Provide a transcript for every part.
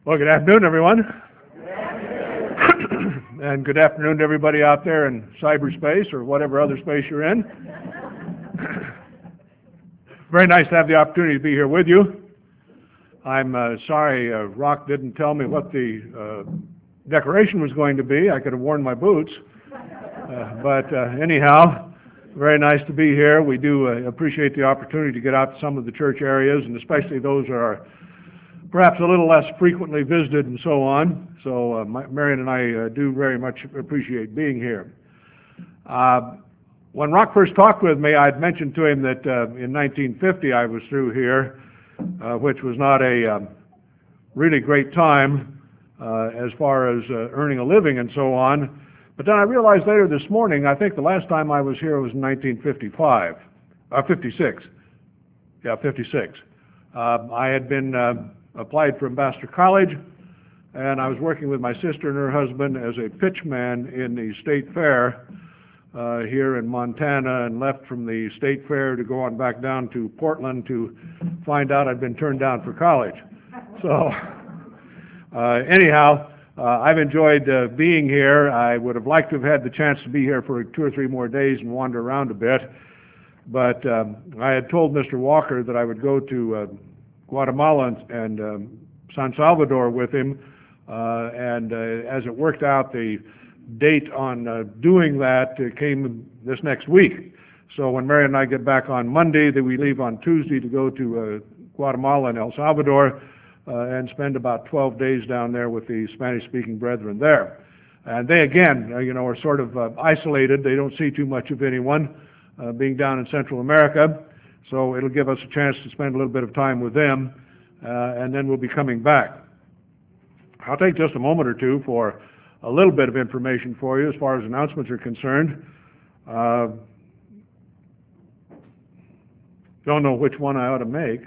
Well, good afternoon, everyone. And good afternoon to everybody out there in cyberspace or whatever other space you're in. Very nice to have the opportunity to be here with you. I'm sorry Rock didn't tell me what the decoration was going to be. I could have worn my boots. But anyhow, very nice to be here. We do appreciate the opportunity to get out to some of the church areas, and especially those that are perhaps a little less frequently visited and so on. So Marion and I do very much appreciate being here. When Rock first talked with me, I'd mentioned to him that in 1950 I was through here, which was not a really great time as far as earning a living and so on. But then I realized later this morning, I think the last time I was here was in 1955, 56. Yeah, 56. I had been applied for Ambassador College, and I was working with my sister and her husband as a pitchman in the state fair here in Montana, and left from the state fair to go on back down to Portland to find out I'd been turned down for college. So anyhow, I've enjoyed being here. I would have liked to have had the chance to be here for 2 or 3 more days and wander around a bit, but I had told Mr. Walker that I would go to Guatemala and San Salvador with him, and as it worked out, the date on doing that came this next week. So when Mary and I get back on Monday, then we leave on Tuesday to go to Guatemala and El Salvador and spend about 12 days down there with the Spanish-speaking brethren there. And they, again, are sort of isolated. They don't see too much of anyone being down in Central America. So it'll give us a chance to spend a little bit of time with them, and then we'll be coming back. I'll take just a moment or two for a little bit of information for you as far as announcements are concerned. Don't know which one I ought to make.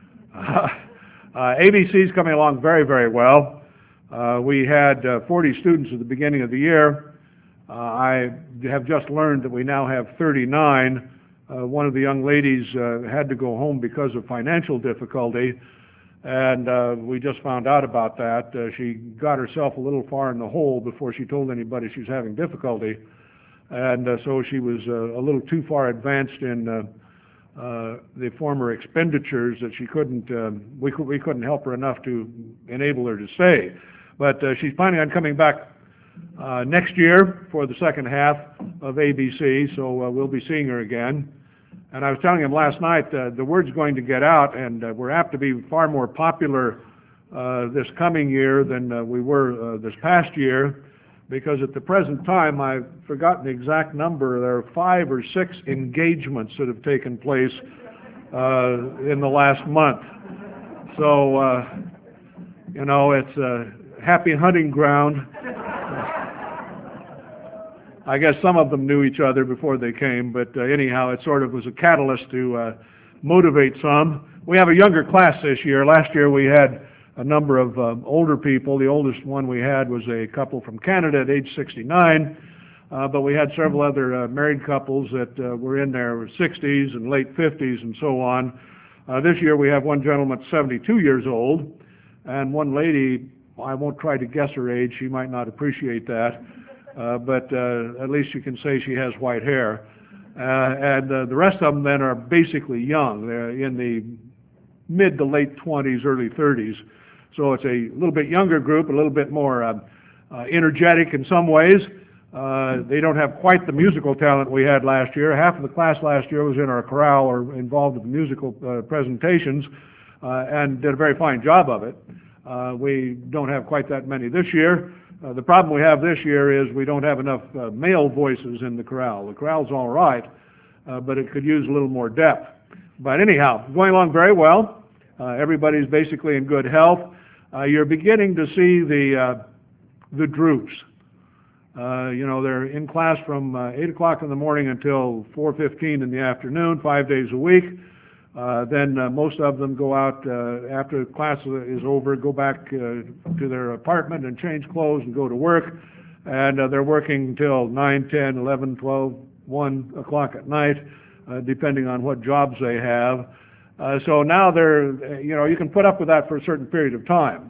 ABC's coming along very, very well. We had 40 students at the beginning of the year. I have just learned that we now have 39. One of the young ladies had to go home because of financial difficulty, and we just found out about that. She got herself a little far in the hole before she told anybody she was having difficulty, and so she was a little too far advanced in the former expenditures that she couldn't, we couldn't help her enough to enable her to stay. But she's planning on coming back next year for the second half of ABC, so we'll be seeing her again. And I was telling him last night, the word's going to get out, and we're apt to be far more popular this coming year than we were this past year, because at the present time, I've forgotten the exact number, there are 5 or 6 engagements that have taken place in the last month. So, it's a happy hunting ground. I guess some of them knew each other before they came, but anyhow, it sort of was a catalyst to motivate some. We have a younger class this year. Last year we had a number of older people. The oldest one we had was a couple from Canada at age 69, but we had several other married couples that were in their 60s and late 50s and so on. This year we have one gentleman 72 years old, and one lady, I won't try to guess her age, she might not appreciate that, but at least you can say she has white hair. And the rest of them then are basically young. They're in the mid to late 20s, early 30s. So it's a little bit younger group, a little bit more energetic in some ways. They don't have quite the musical talent we had last year. Half of the class last year was in our chorale or involved in musical presentations and did a very fine job of it. We don't have quite that many this year. The problem we have this year is we don't have enough male voices in the chorale. The chorale's all right, but it could use a little more depth. But anyhow, going along very well. Everybody's basically in good health. You're beginning to see the droops. They're in class from 8 o'clock in the morning until 4:15 in the afternoon, 5 days a week. Then most of them go out after class is over, go back to their apartment and change clothes and go to work. And they're working until 9, 10, 11, 12, 1 o'clock at night, depending on what jobs they have. So now they're, you can put up with that for a certain period of time.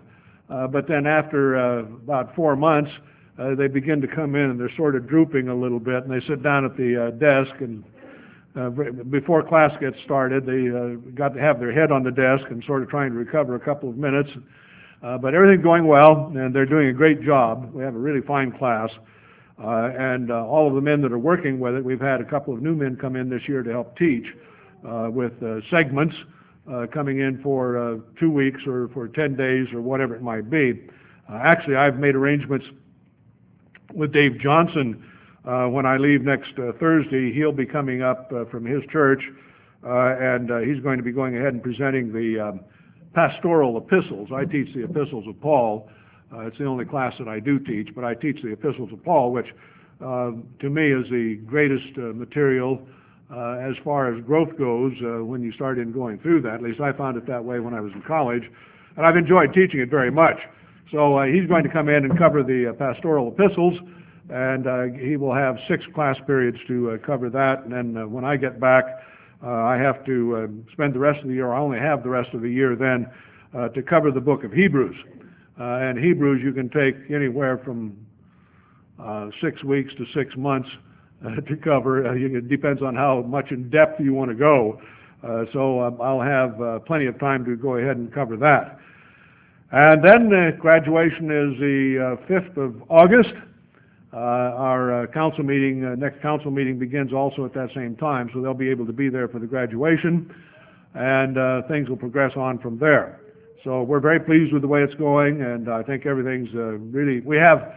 But then after about 4 months, they begin to come in and they're sort of drooping a little bit, and they sit down at the desk, and before class gets started, they got to have their head on the desk and sort of trying to recover a couple of minutes. But everything's going well, and they're doing a great job. We have a really fine class. And all of the men that are working with it, we've had a couple of new men come in this year to help teach with segments coming in for 2 weeks or for 10 days or whatever it might be. Actually, I've made arrangements with Dave Johnson. When I leave next Thursday, he'll be coming up from his church, and he's going to be going ahead and presenting the pastoral epistles. I teach the epistles of Paul. It's the only class that I do teach, but I teach the epistles of Paul, which to me is the greatest material as far as growth goes when you start in going through that. At least I found it that way when I was in college, and I've enjoyed teaching it very much. So he's going to come in and cover the pastoral epistles, and he will have 6 class periods to cover that. And then when I get back, I have to spend the rest of the year, I only have the rest of the year then, to cover the book of Hebrews. And Hebrews you can take anywhere from 6 weeks to 6 months to cover. It depends on how much in depth you want to go. So I'll have plenty of time to go ahead and cover that. And then graduation is the 5th of August. Our council meeting, next council meeting begins also at that same time, so they'll be able to be there for the graduation, and things will progress on from there. So we're very pleased with the way it's going, and I think everything's really, we have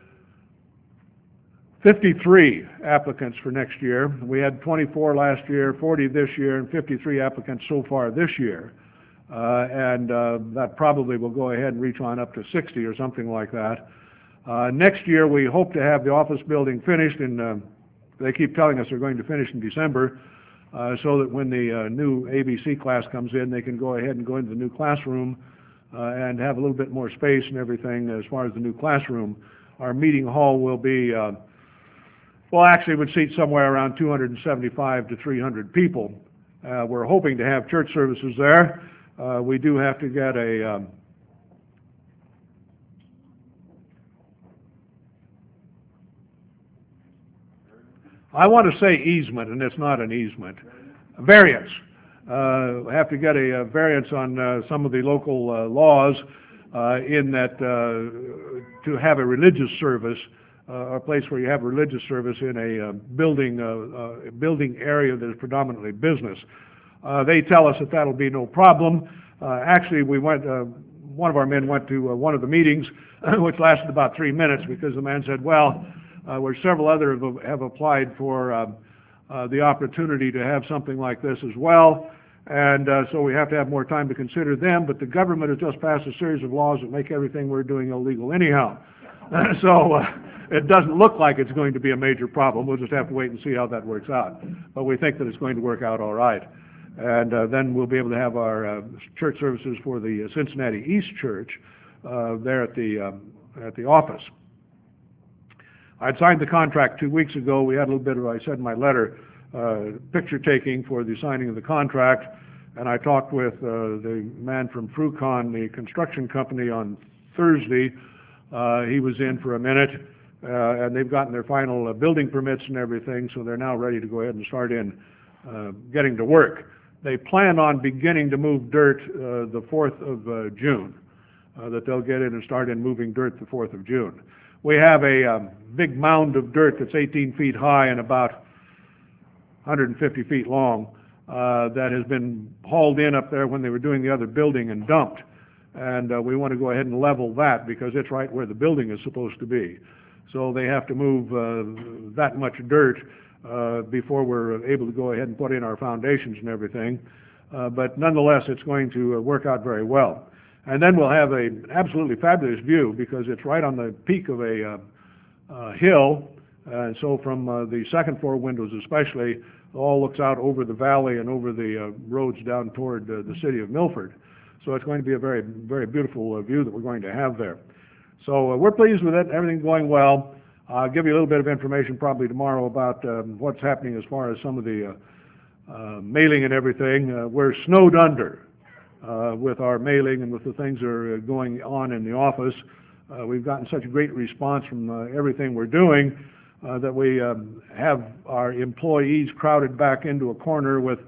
53 applicants for next year. We had 24 last year, 40 this year, and 53 applicants so far this year. And that probably will go ahead and reach on up to 60 or something like that. Next year we hope to have the office building finished, and they keep telling us they're going to finish in December, so that when the new ABC class comes in, they can go ahead and go into the new classroom and have a little bit more space and everything as far as the new classroom. Our meeting hall will be, well, actually it would seat somewhere around 275 to 300 people. We're hoping to have church services there. We do have to get a I want to say easement, and it's not an easement. Variance. We have to get a variance on some of the local laws in that to have a religious service, a place where you have religious service in a building area that is predominantly business. They tell us that that'll be no problem. Actually, we went. One of our men went to one of the meetings, which lasted about 3 minutes, because the man said, "Well, where several others have applied for the opportunity to have something like this as well, and so we have to have more time to consider them, but the government has just passed a series of laws that make everything we're doing illegal anyhow." So it doesn't look like it's going to be a major problem. We'll just have to wait and see how that works out. But we think that it's going to work out all right. And then we'll be able to have our church services for the Cincinnati East Church there at the office. I'd signed the contract 2 weeks ago. We had a little bit of, I said in my letter, picture taking for the signing of the contract, and I talked with the man from Frucon, the construction company, on Thursday. He was in for a minute, and they've gotten their final building permits and everything, so they're now ready to go ahead and start in getting to work. They plan on beginning to move dirt the 4th of June, that they'll get in and start in moving dirt the 4th of June. We have a big mound of dirt that's 18 feet high and about 150 feet long that has been hauled in up there when they were doing the other building and dumped. And we want to go ahead and level that because it's right where the building is supposed to be. So they have to move that much dirt before we're able to go ahead and put in our foundations and everything. But nonetheless, it's going to work out very well. And then we'll have an absolutely fabulous view because it's right on the peak of a hill. And so from the second floor windows especially, it all looks out over the valley and over the roads down toward the city of Milford. So it's going to be a very, very beautiful view that we're going to have there. So we're pleased with it. Everything's going well. I'll give you a little bit of information probably tomorrow about what's happening as far as some of the mailing and everything. We're snowed under. with our mailing and with the things that are going on in the office. We've gotten such a great response from everything we're doing that we have our employees crowded back into a corner with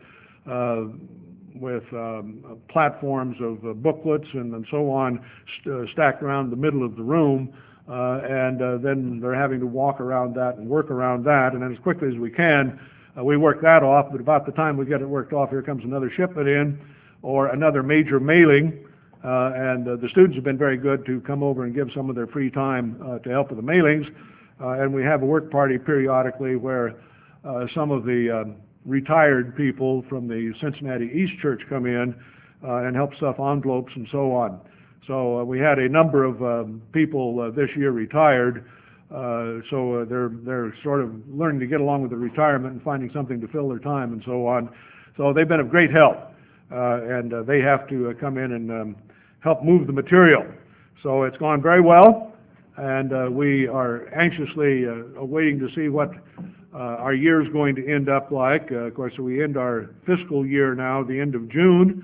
platforms of booklets and so on stacked around the middle of the room, and then they're having to walk around that and work around that, and then as quickly as we can, we work that off, but about the time we get it worked off, here comes another shipment in, or another major mailing, and the students have been very good to come over and give some of their free time to help with the mailings, and we have a work party periodically where some of the retired people from the Cincinnati East Church come in and help stuff envelopes and so on. So we had a number of people this year retired, so they're sort of learning to get along with the retirement and finding something to fill their time and so on. So they've been of great help, and they have to come in and help move the material. So it's gone very well, and we are anxiously waiting to see what our year is going to end up like. Of course, we end our fiscal year now, the end of June,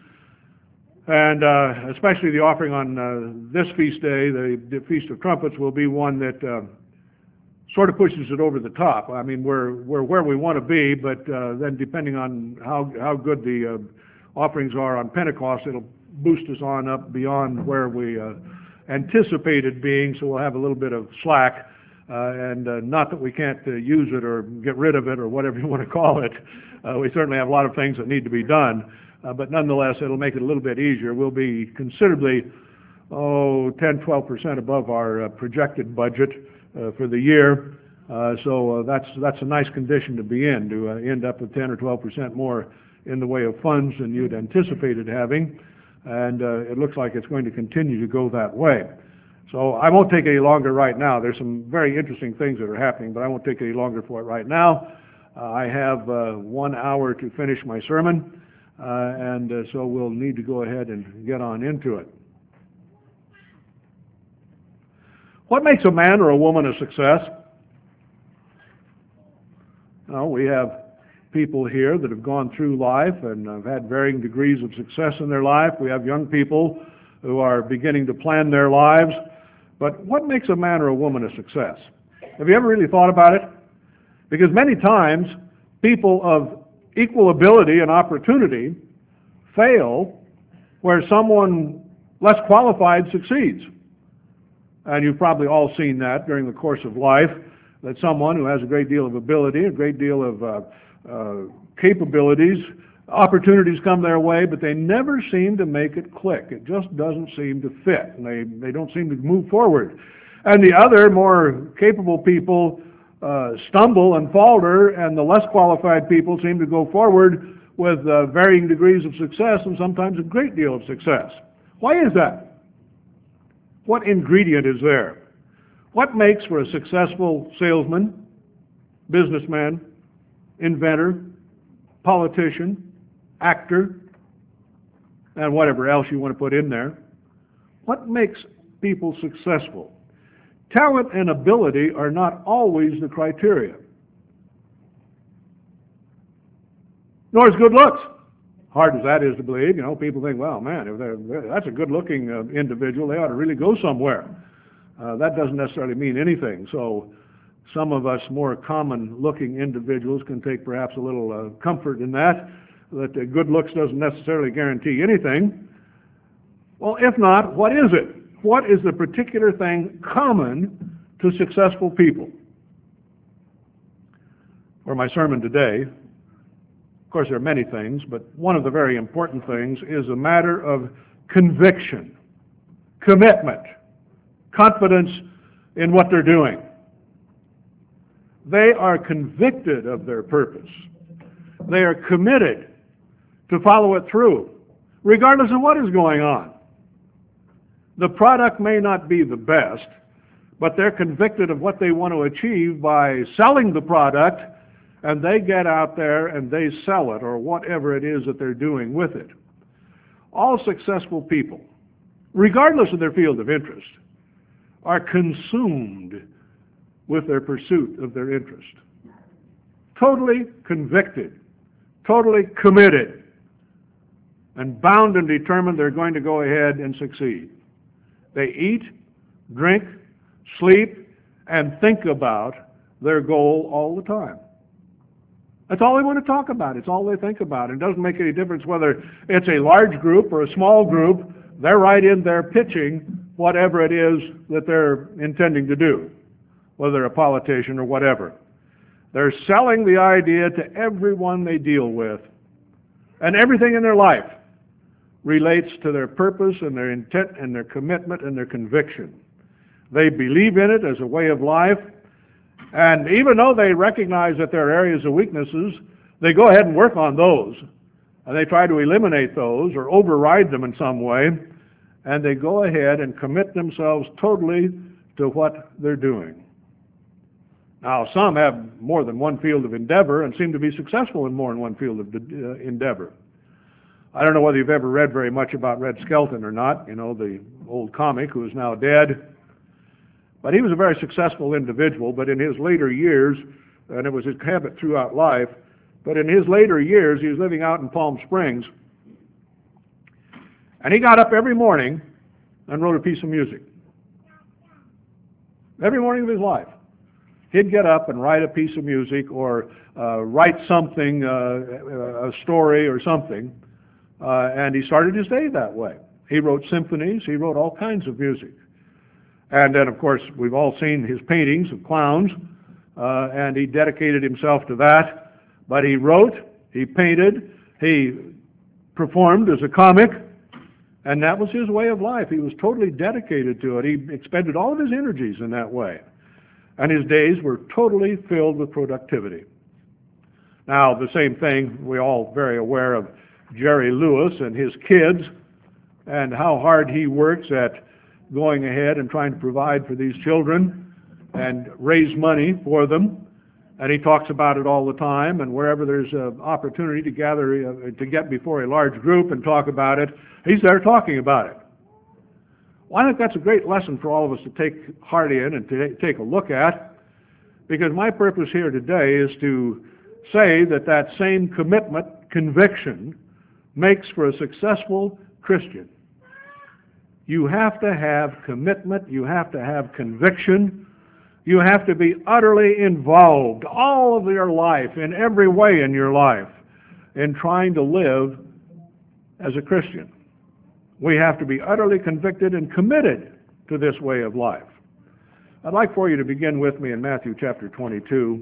and especially the offering on this feast day, the Feast of Trumpets, will be one that sort of pushes it over the top. I mean, we're where we want to be, but then depending on how good the offerings are on Pentecost, it'll boost us on up beyond where we anticipated being, so we'll have a little bit of slack. And not that we can't use it or get rid of it or whatever you want to call it. We certainly have a lot of things that need to be done, but nonetheless, it'll make it a little bit easier. We'll be considerably, 10-12% above our projected budget for the year. So that's a nice condition to be in, to end up with 10 or 12% more in the way of funds than you'd anticipated having. And it looks like it's going to continue to go that way. So I won't take any longer right now. There's some very interesting things that are happening, but I won't take any longer for it right now. I have 1 hour to finish my sermon, and so we'll need to go ahead and get on into it. What makes a man or a woman a success? Well, we have people here that have gone through life and have had varying degrees of success in their life. We have young people who are beginning to plan their lives. But what makes a man or a woman a success? Have you ever really thought about it? Because many times, people of equal ability and opportunity fail where someone less qualified succeeds. And you've probably all seen that during the course of life, that someone who has a great deal of ability, a great deal of capabilities, opportunities come their way, but they never seem to make it click. It just doesn't seem to fit, and they don't seem to move forward. And the other, more capable people stumble and falter, and the less qualified people seem to go forward with varying degrees of success, and sometimes a great deal of success. Why is that? What ingredient is there? What makes for a successful salesman, businessman, inventor, politician, actor, and whatever else you want to put in there? What makes people successful? Talent and ability are not always the criteria. Nor is good looks. Hard as that is to believe, people think, well, man, if that's a good-looking individual, they ought to really go somewhere. That doesn't necessarily mean anything. So some of us more common-looking individuals can take perhaps a little comfort in that good looks doesn't necessarily guarantee anything. Well, if not, what is it? What is the particular thing common to successful people? For my sermon today, of course there are many things, but one of the very important things is a matter of conviction, commitment, confidence in what they're doing. They are convicted of their purpose. They are committed to follow it through, regardless of what is going on. The product may not be the best, but they're convicted of what they want to achieve by selling the product, and they get out there and they sell it, or whatever it is that they're doing with it. All successful people, regardless of their field of interest, are consumed with their pursuit of their interest. Totally convicted, totally committed. and bound and determined they're going to go ahead and succeed. They eat, drink, sleep, and think about their goal all the time. That's all they want to talk about. It's all they think about. It doesn't make any difference whether it's a large group or a small group. They're right in there pitching whatever it is that they're intending to do, whether they're a politician or whatever. They're selling the idea to everyone they deal with, and everything in their life relates to their purpose and their intent and their commitment and their conviction. They believe in it as a way of life, and even though they recognize that there are areas of weaknesses, they go ahead and work on those, and they try to eliminate those or override them in some way, and they go ahead and commit themselves totally to what they're doing. Now, some have more than one field of endeavor and seem to be successful in more than one field of endeavor. I don't know whether you've ever read very much about Red Skelton or not, the old comic who is now dead. But he was a very successful individual, but in his later years, and it was his habit throughout life, but in his later years, he was living out in Palm Springs, and he got up every morning and wrote a piece of music. Every morning of his life. He'd get up and write a piece of music or write something, a story or something, and he started his day that way. He wrote symphonies, he wrote all kinds of music. And then, of course, we've all seen his paintings of clowns, and he dedicated himself to that. But he wrote, he painted, he performed as a comic, and that was his way of life. He was totally dedicated to it. He expended all of his energies in that way. And his days were totally filled with productivity. Now, the same thing, we're all very aware of Jerry Lewis and his kids, and how hard he works at going ahead and trying to provide for these children and raise money for them. And he talks about it all the time, and wherever there's an opportunity to gather, to get before a large group and talk about it, he's there talking about it. Well, I think that's a great lesson for all of us to take heart in and to take a look at, because my purpose here today is to say that that same commitment, conviction, makes for a successful Christian. You have to have commitment, you have to have conviction, you have to be utterly involved all of your life, in every way in your life, in trying to live as a Christian. We have to be utterly convicted and committed to this way of life. I'd like for you to begin with me in Matthew chapter 22,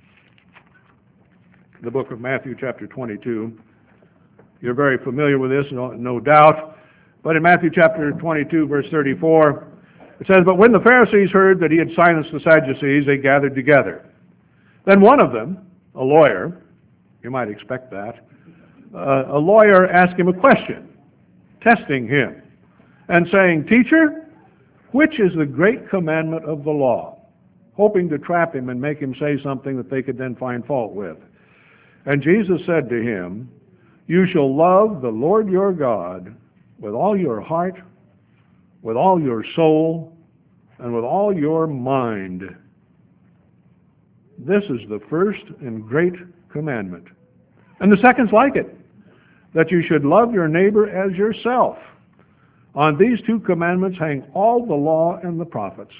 the book of Matthew chapter 22. You're very familiar with this, no doubt. But in Matthew chapter 22, verse 34, it says, "But when the Pharisees heard that he had silenced the Sadducees, they gathered together. Then one of them, a lawyer," you might expect that, a lawyer asked him a question, testing him, and saying, "Teacher, which is the great commandment of the law?" Hoping to trap him and make him say something that they could then find fault with. And Jesus said to him, "You shall love the Lord your God with all your heart, with all your soul, and with all your mind. This is the first and great commandment. And the second's like it, that you should love your neighbor as yourself. On these two commandments hang all the law and the prophets."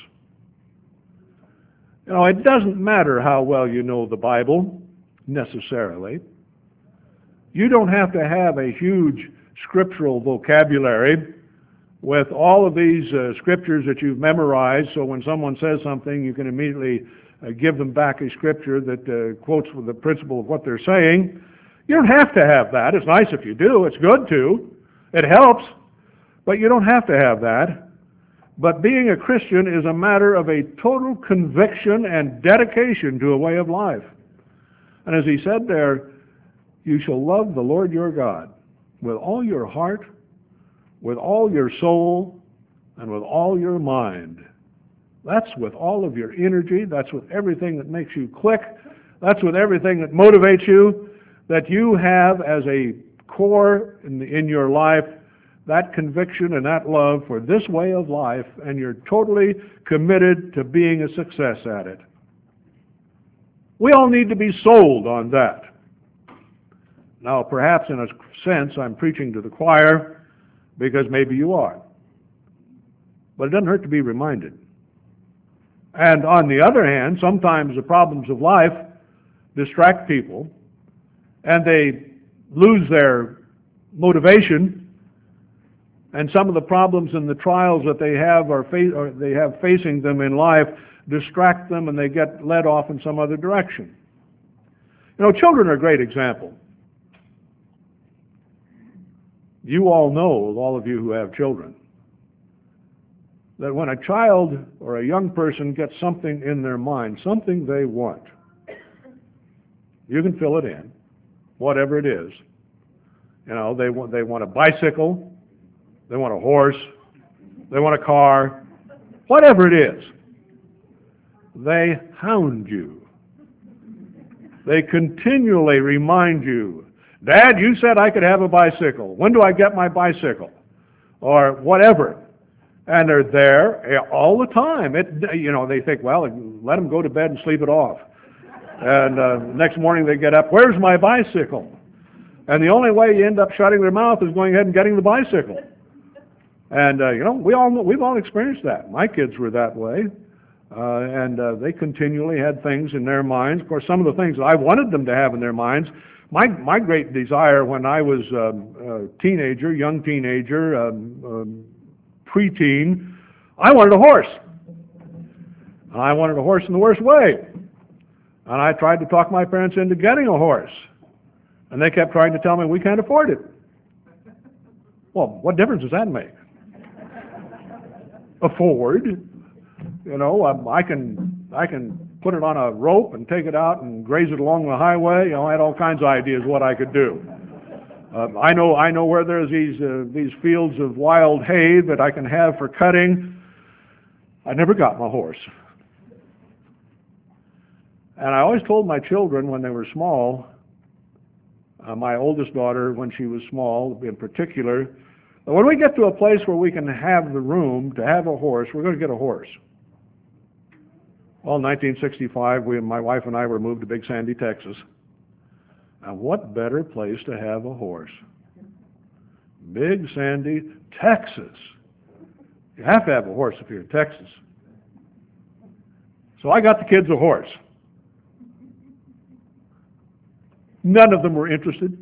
It doesn't matter how well you know the Bible, necessarily. You don't have to have a huge scriptural vocabulary with all of these scriptures that you've memorized, so when someone says something, you can immediately give them back a scripture that quotes with the principle of what they're saying. You don't have to have that. It's nice if you do. It's good to. It helps. But you don't have to have that. But being a Christian is a matter of a total conviction and dedication to a way of life. And as he said there, you shall love the Lord your God with all your heart, with all your soul, and with all your mind. That's with all of your energy. That's with everything that makes you click. That's with everything that motivates you, that you have as a core in your life that conviction and that love for this way of life, and you're totally committed to being a success at it. We all need to be sold on that. Now, perhaps in a sense, I'm preaching to the choir because maybe you are. But it doesn't hurt to be reminded. And on the other hand, sometimes the problems of life distract people, and they lose their motivation, and some of the problems and the trials that they have facing them in life distract them, and they get led off in some other direction. You know, children are a great example. You all know, all of you who have children, that when a child or a young person gets something in their mind, something they want, you can fill it in, whatever it is. You know, they want a bicycle, they want a horse, they want a car, whatever it is. They hound you. They continually remind you, Dad, you said I could have a bicycle. When do I get my bicycle? Or whatever. And they're there all the time. They think, well, let them go to bed and sleep it off. And next morning they get up, where's my bicycle? And the only way you end up shutting their mouth is going ahead and getting the bicycle. And, we've all experienced that. My kids were that way. And they continually had things in their minds. Of course, some of the things that I wanted them to have in their minds, my great desire when I was a teenager, young teenager, preteen, I wanted a horse. I wanted a horse in the worst way. And I tried to talk my parents into getting a horse. And they kept trying to tell me we can't afford it. Well, what difference does that make? Afford? You know, I can put it on a rope and take it out and graze it along the highway. You know, I had all kinds of ideas what I could do. I know where there's these fields of wild hay that I can have for cutting. I never got my horse. And I always told my children when they were small, my oldest daughter when she was small in particular, that when we get to a place where we can have the room to have a horse, we're going to get a horse. Well, in 1965, my wife and I were moved to Big Sandy, Texas. And what better place to have a horse? Big Sandy, Texas. You have to have a horse if you're in Texas. So I got the kids a horse. None of them were interested.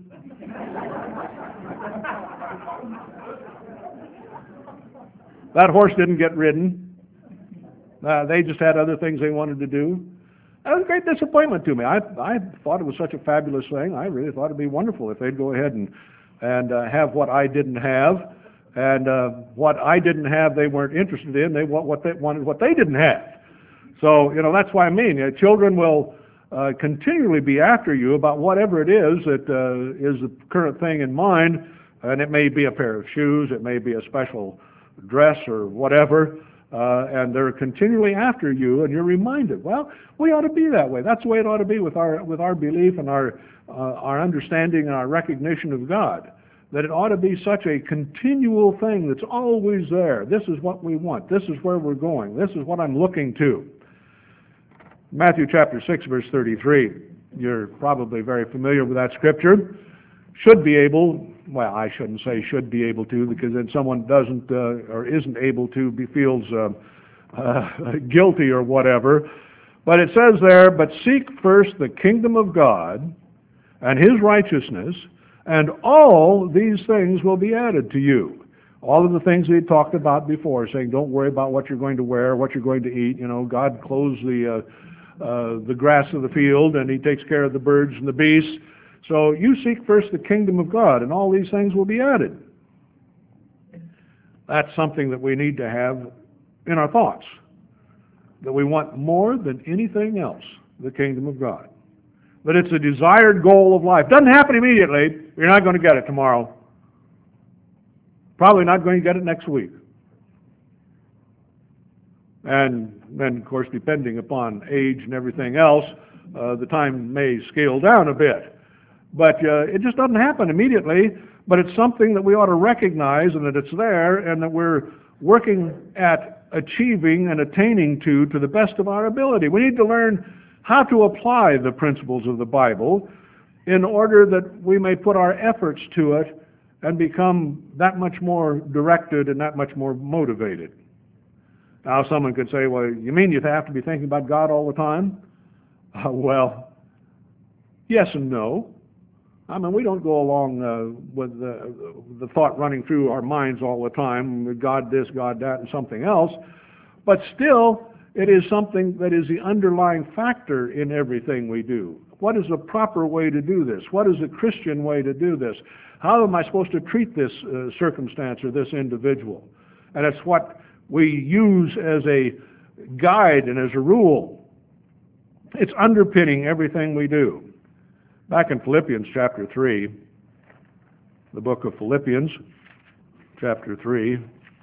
That horse didn't get ridden. They just had other things they wanted to do. That was a great disappointment to me. I thought it was such a fabulous thing. I really thought it'd be wonderful if they'd go ahead and have what I didn't have, and what I didn't have they weren't interested in. They wanted what they didn't have. So that's what I mean. Children will continually be after you about whatever it is that is the current thing in mind, and it may be a pair of shoes, it may be a special dress or whatever. And they're continually after you, and you're reminded, well, we ought to be that way. That's the way it ought to be with our belief and our understanding and our recognition of God, that it ought to be such a continual thing that's always there. This is what we want. This is where we're going. This is what I'm looking to. Matthew chapter 6, verse 33. You're probably very familiar with that scripture. Should be able, well, I shouldn't say should be able to, because then someone doesn't or isn't able to feels guilty or whatever. But it says there, but seek first the kingdom of God and his righteousness, and all these things will be added to you. All of the things we had talked about before, saying don't worry about what you're going to wear, what you're going to eat. God clothes the grass of the field, and he takes care of the birds and the beasts. So you seek first the kingdom of God, and all these things will be added. That's something that we need to have in our thoughts, that we want more than anything else, the kingdom of God. That it's a desired goal of life. Doesn't happen immediately. You're not going to get it tomorrow. Probably not going to get it next week. And then, of course, depending upon age and everything else, the time may scale down a bit. But it just doesn't happen immediately, but it's something that we ought to recognize, and that it's there, and that we're working at achieving and attaining to the best of our ability. We need to learn how to apply the principles of the Bible in order that we may put our efforts to it and become that much more directed and that much more motivated. Now, someone could say, well, you mean you have to be thinking about God all the time? Well, yes and no. I mean, we don't go along with the thought running through our minds all the time, God this, God that, and something else. But still, it is something that is the underlying factor in everything we do. What is the proper way to do this? What is the Christian way to do this? How am I supposed to treat this circumstance or this individual? And it's what we use as a guide and as a rule. It's underpinning everything we do. Back in Philippians chapter 3, the book of Philippians chapter 3,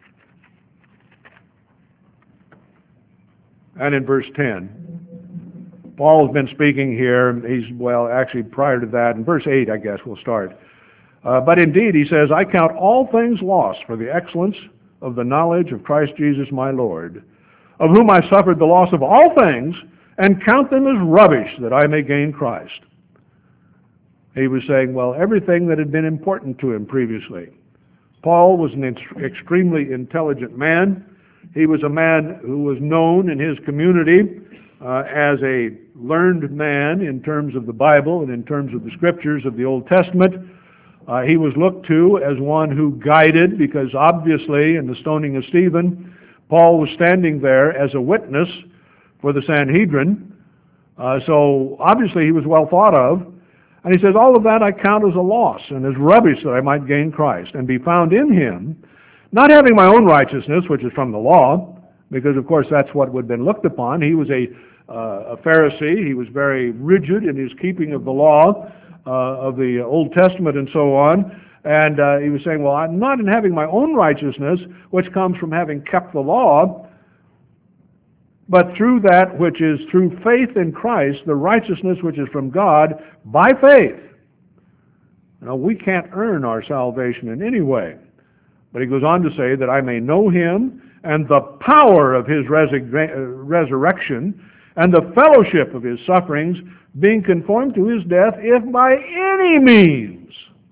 and in verse 10, Paul's been speaking here. Actually prior to that, in verse 8, I guess we'll start. But indeed, he says, I count all things lost for the excellence of the knowledge of Christ Jesus my Lord, of whom I suffered the loss of all things, and count them as rubbish, that I may gain Christ. He was saying, well, everything that had been important to him previously. Paul was an extremely intelligent man. He was a man who was known in his community as a learned man in terms of the Bible and in terms of the scriptures of the Old Testament. He was looked to as one who guided, because obviously in the stoning of Stephen, Paul was standing there as a witness for the Sanhedrin. So obviously he was well thought of. And he says, all of that I count as a loss and as rubbish, that I might gain Christ and be found in him, not having my own righteousness, which is from the law, because of course that's what would have been looked upon. He was a Pharisee. He was very rigid in his keeping of the law of the Old Testament and so on. And he was saying, well, I'm not in having my own righteousness, which comes from having kept the law, but through that which is through faith in Christ, the righteousness which is from God by faith. Now, we can't earn our salvation in any way. But he goes on to say that I may know him and the power of his resurrection and the fellowship of his sufferings, being conformed to his death, if by any means,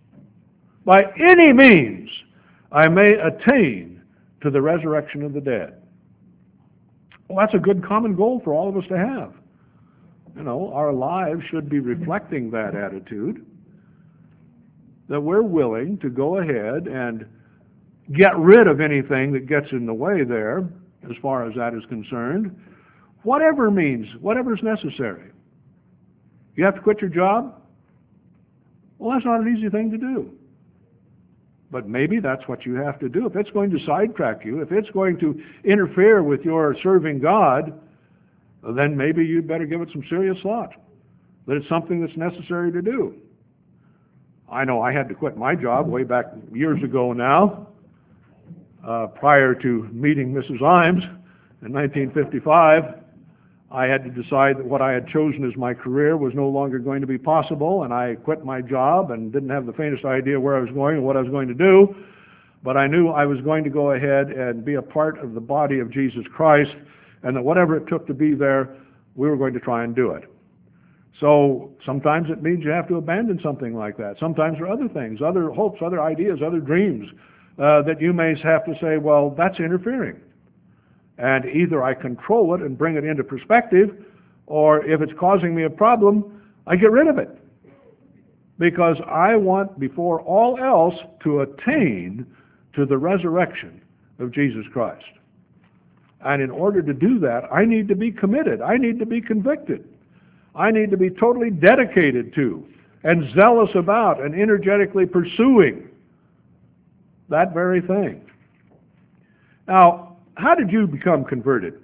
I may attain to the resurrection of the dead. Well, that's a good common goal for all of us to have. You know, our lives should be reflecting that attitude, that we're willing to go ahead and get rid of anything that gets in the way there, as far as that is concerned, whatever means, whatever's necessary. You have to quit your job? Well, that's not an easy thing to do. But maybe that's what you have to do. If it's going to sidetrack you, if it's going to interfere with your serving God, then maybe you'd better give it some serious thought, that it's something that's necessary to do. I know I had to quit my job way back years ago now, prior to meeting Mrs. Imes in 1955. I had to decide that what I had chosen as my career was no longer going to be possible, and I quit my job and didn't have the faintest idea where I was going and what I was going to do. But I knew I was going to go ahead and be a part of the body of Jesus Christ, and that whatever it took to be there, we were going to try and do it. So sometimes it means you have to abandon something like that. Sometimes there are other things, other hopes, other ideas, other dreams that you may have to say, well, that's interfering. And either I control it and bring it into perspective, or if it's causing me a problem, I get rid of it. Because I want, before all else, to attain to the resurrection of Jesus Christ. And in order to do that, I need to be committed. I need to be convicted. I need to be totally dedicated to and zealous about and energetically pursuing that very thing. Now, how did you become converted?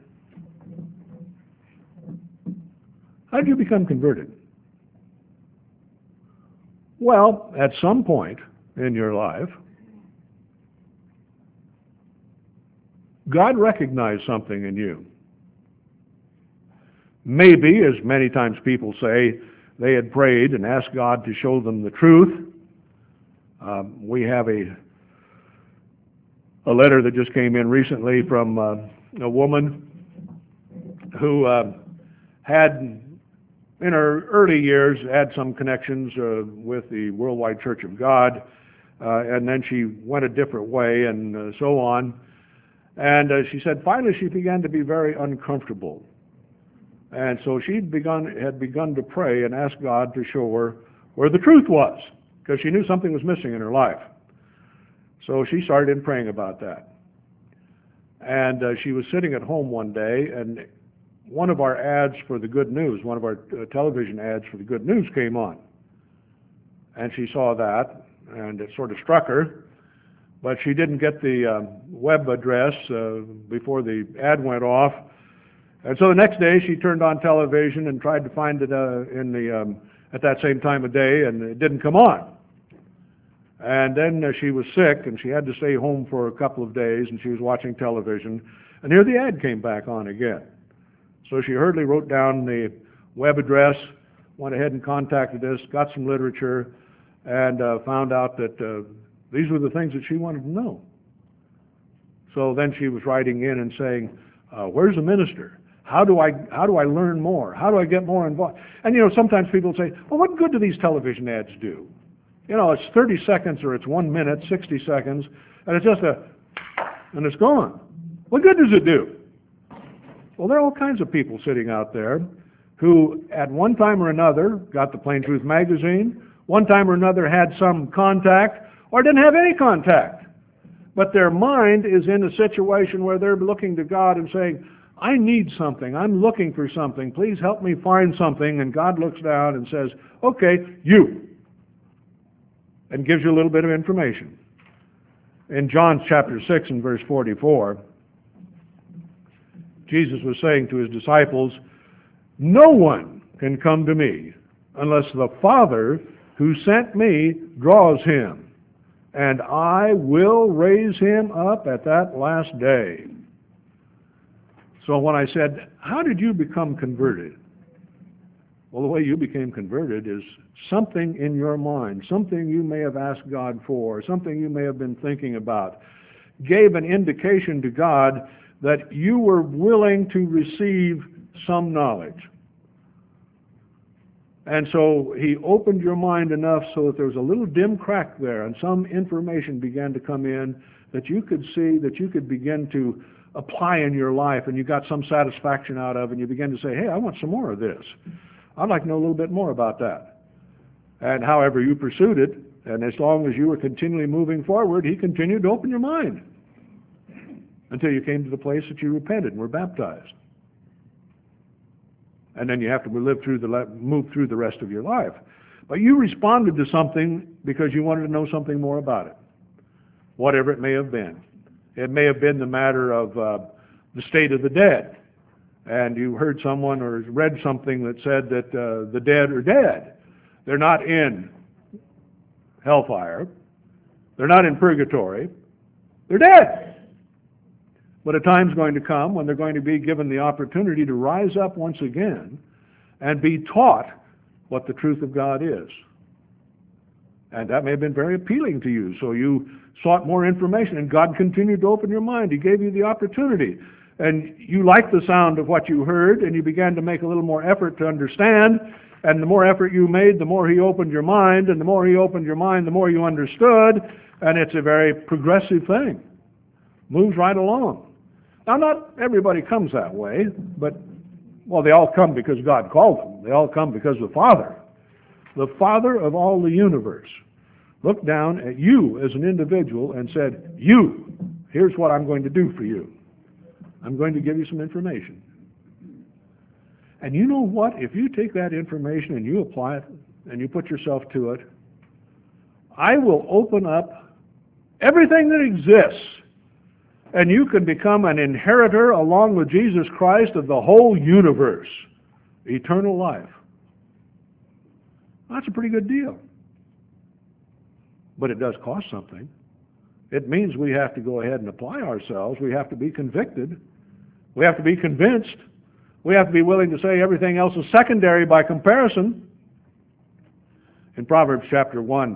How did you become converted? Well, at some point in your life, God recognized something in you. Maybe, as many times people say, they had prayed and asked God to show them the truth. We have a letter that just came in recently from a woman who had in her early years, had some connections with the Worldwide Church of God, and then she went a different way and so on. And she said finally she began to be very uncomfortable. And so she had begun to pray and ask God to show her where the truth was, because she knew something was missing in her life. So she started in praying about that. And she was sitting at home one day, and one of our ads for the Good News, one of our television ads for the Good News came on. And she saw that, and it sort of struck her, but she didn't get the web address before the ad went off. And so the next day she turned on television and tried to find it at that same time of day, and it didn't come on. And then she was sick, and she had to stay home for a couple of days, and she was watching television, and here the ad came back on again. So she hurriedly wrote down the web address, went ahead and contacted us, got some literature, and found out that these were the things that she wanted to know. So then she was writing in and saying, where's the minister? How do I learn more? How do I get more involved? And sometimes people say, well, what good do these television ads do? It's 30 seconds or it's 1 minute, 60 seconds, and it's just and it's gone. What good does it do? Well, there are all kinds of people sitting out there who at one time or another got the Plain Truth magazine, one time or another had some contact, or didn't have any contact. But their mind is in a situation where they're looking to God and saying, I need something. I'm looking for something. Please help me find something. And God looks down and says, okay, you. And gives you a little bit of information. In John chapter 6 and verse 44, Jesus was saying to his disciples, no one can come to me unless the Father who sent me draws him, and I will raise him up at that last day. So when I said, how did you become converted? Well, the way you became converted is something in your mind, something you may have asked God for, something you may have been thinking about, gave an indication to God that you were willing to receive some knowledge. And so he opened your mind enough so that there was a little dim crack there, and some information began to come in that you could see, that you could begin to apply in your life, and you got some satisfaction out of, and you began to say, hey, I want some more of this. I'd like to know a little bit more about that. And however you pursued it, and as long as you were continually moving forward, he continued to open your mind until you came to the place that you repented and were baptized. And then you have to move through the rest of your life. But you responded to something because you wanted to know something more about it, whatever it may have been. It may have been the matter of the state of the dead, and you heard someone or read something that said that the dead are dead. They're not in hellfire. They're not in purgatory. They're dead. But a time's going to come when they're going to be given the opportunity to rise up once again and be taught what the truth of God is. And that may have been very appealing to you, so you sought more information, and God continued to open your mind. He gave you the opportunity. And you liked the sound of what you heard, and you began to make a little more effort to understand. And the more effort you made, the more he opened your mind. And the more he opened your mind, the more you understood. And it's a very progressive thing. Moves right along. Now, not everybody comes that way, but, well, they all come because God called them. They all come because the Father of all the universe, looked down at you as an individual and said, you, here's what I'm going to do for you. I'm going to give you some information. And you know what? If you take that information and you apply it and you put yourself to it, I will open up everything that exists, and you can become an inheritor along with Jesus Christ of the whole universe, eternal life. That's a pretty good deal. But it does cost something. It means we have to go ahead and apply ourselves. We have to be convicted. We have to be convinced. We have to be willing to say everything else is secondary by comparison. In Proverbs chapter 1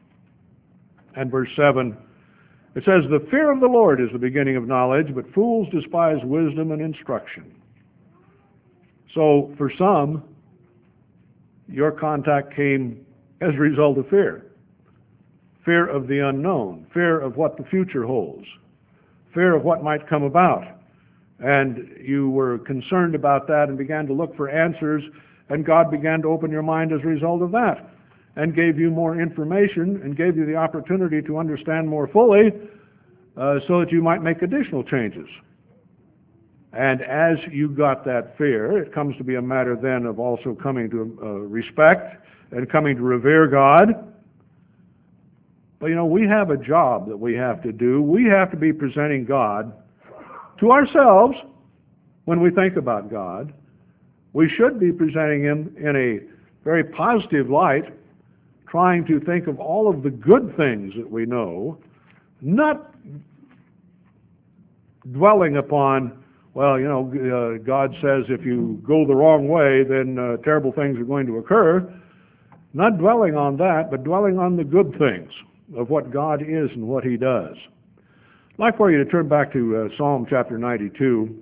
and verse 7, it says, the fear of the Lord is the beginning of knowledge, but fools despise wisdom and instruction. So for some, your contact came as a result of fear. Fear of the unknown, fear of what the future holds, fear of what might come about. And you were concerned about that and began to look for answers, and God began to open your mind as a result of that, and gave you more information and gave you the opportunity to understand more fully so that you might make additional changes. And as you got that fear, it comes to be a matter then of also coming to respect and coming to revere God. But we have a job that we have to do. We have to be presenting God to ourselves. When we think about God, we should be presenting Him in a very positive light, trying to think of all of the good things that we know, not dwelling upon, God says if you go the wrong way, then terrible things are going to occur. Not dwelling on that, but dwelling on the good things of what God is and what He does. I'd like for you to turn back to Psalm chapter 92.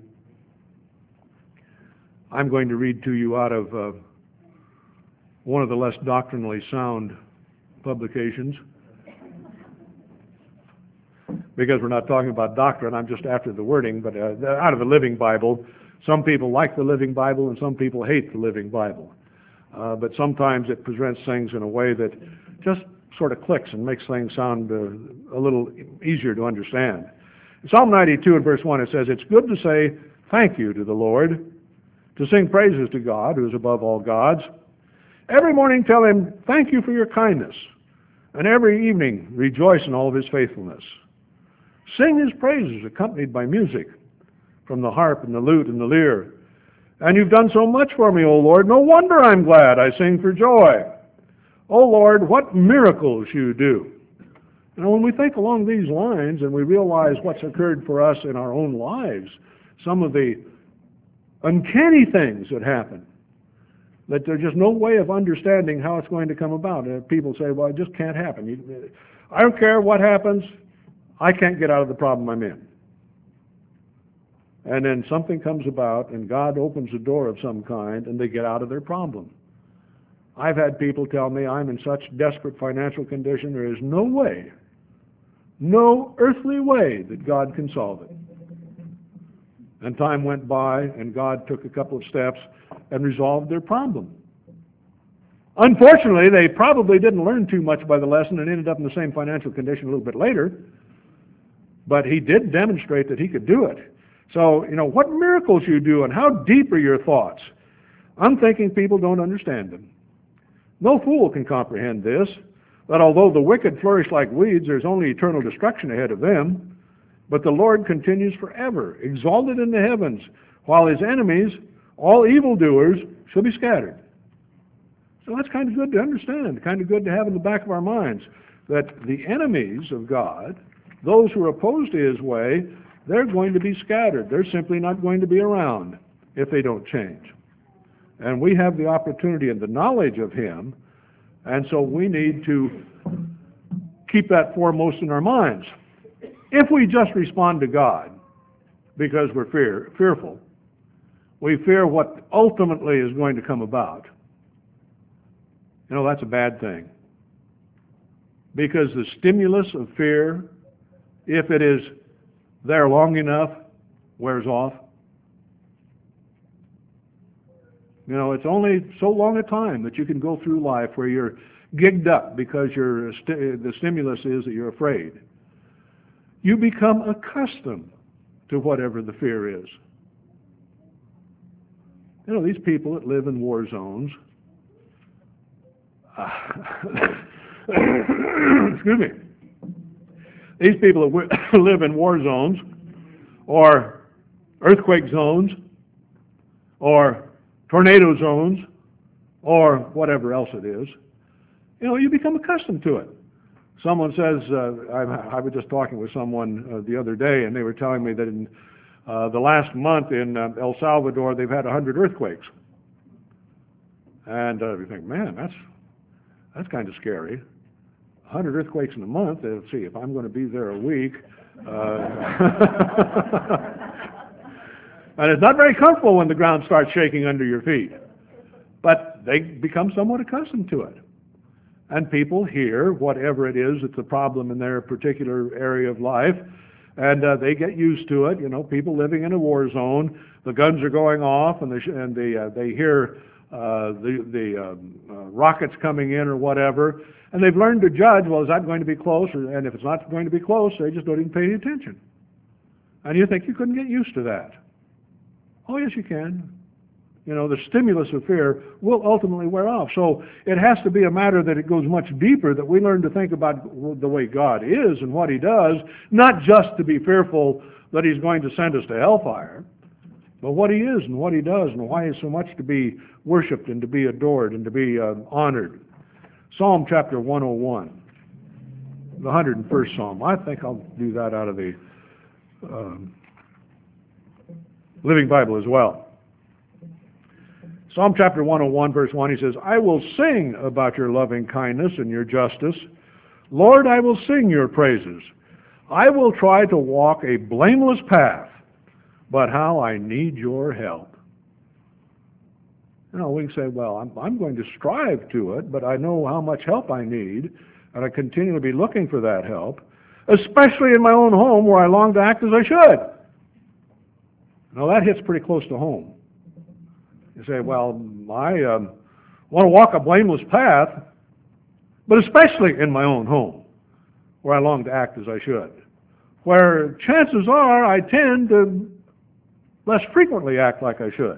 I'm going to read to you out of one of the less doctrinally sound publications. Because we're not talking about doctrine, I'm just after the wording, but out of the Living Bible. Some people like the Living Bible and some people hate the Living Bible. But sometimes it presents things in a way that just sort of clicks and makes things sound a little easier to understand. In Psalm 92 and verse 1 it says, "It's good to say thank you to the Lord, to sing praises to God, who is above all gods. Every morning tell Him, thank you for your kindness, and every evening rejoice in all of His faithfulness. Sing His praises accompanied by music, from the harp and the lute and the lyre. And you've done so much for me, O Lord. No wonder I'm glad. I sing for joy. O Lord, what miracles you do." When we think along these lines and we realize what's occurred for us in our own lives, some of the uncanny things that happen, that there's just no way of understanding how it's going to come about. People say, well, it just can't happen. I don't care what happens. I can't get out of the problem I'm in. And then something comes about and God opens a door of some kind and they get out of their problem. I've had people tell me I'm in such desperate financial condition there is no way, no earthly way that God can solve it. And time went by and God took a couple of steps and resolved their problem. Unfortunately, they probably didn't learn too much by the lesson and ended up in the same financial condition a little bit later. But He did demonstrate that He could do it. So, what miracles you do and how deep are your thoughts? I'm thinking people don't understand them. No fool can comprehend this, that although the wicked flourish like weeds, there's only eternal destruction ahead of them. But the Lord continues forever, exalted in the heavens, while His enemies, all evildoers, shall be scattered. So that's kind of good to understand, kind of good to have in the back of our minds, that the enemies of God, those who are opposed to His way, they're going to be scattered. They're simply not going to be around if they don't change. And we have the opportunity and the knowledge of Him, and so we need to keep that foremost in our minds. If we just respond to God because we're fearful, we fear what ultimately is going to come about, that's a bad thing. Because the stimulus of fear, if it is there long enough, wears off. It's only so long a time that you can go through life where you're gigged up because the stimulus is that you're afraid. You become accustomed to whatever the fear is. These people that live in war zones, excuse me, these people that live in war zones or earthquake zones or tornado zones or whatever else it is, you become accustomed to it. Someone says, I was just talking with someone the other day, and they were telling me that in the last month in El Salvador, they've had 100 earthquakes. And you think, man, that's kind of scary. 100 earthquakes in a month. Let's see, if I'm going to be there a week. And it's not very comfortable when the ground starts shaking under your feet. But they become somewhat accustomed to it. And people hear whatever it is that's a problem in their particular area of life, and they get used to it. You know, people living in a war zone, the guns are going off, and they hear the rockets coming in or whatever, and they've learned to judge, well, is that going to be close? And if it's not going to be close, they just don't even pay any attention. And you think you couldn't get used to that. Oh, yes, you can. You know, the stimulus of fear will ultimately wear off. So it has to be a matter that it goes much deeper, that we learn to think about the way God is and what He does, not just to be fearful that He's going to send us to hellfire, but what He is and what He does and why He's so much to be worshiped and to be adored and to be honored. Psalm chapter 101, the 101st Psalm. I think I'll do that out of the Living Bible as well. Psalm chapter 101, verse 1, he says, I will sing about your loving kindness and your justice. Lord, I will sing your praises. I will try to walk a blameless path, but how I need your help. You know, we can say, well, I'm going to strive to it, but I know how much help I need, and I continue to be looking for that help, especially in my own home where I long to act as I should. Now, that hits pretty close to home. You say, well, I want to walk a blameless path, but especially in my own home, where I long to act as I should, where chances are I tend to less frequently act like I should.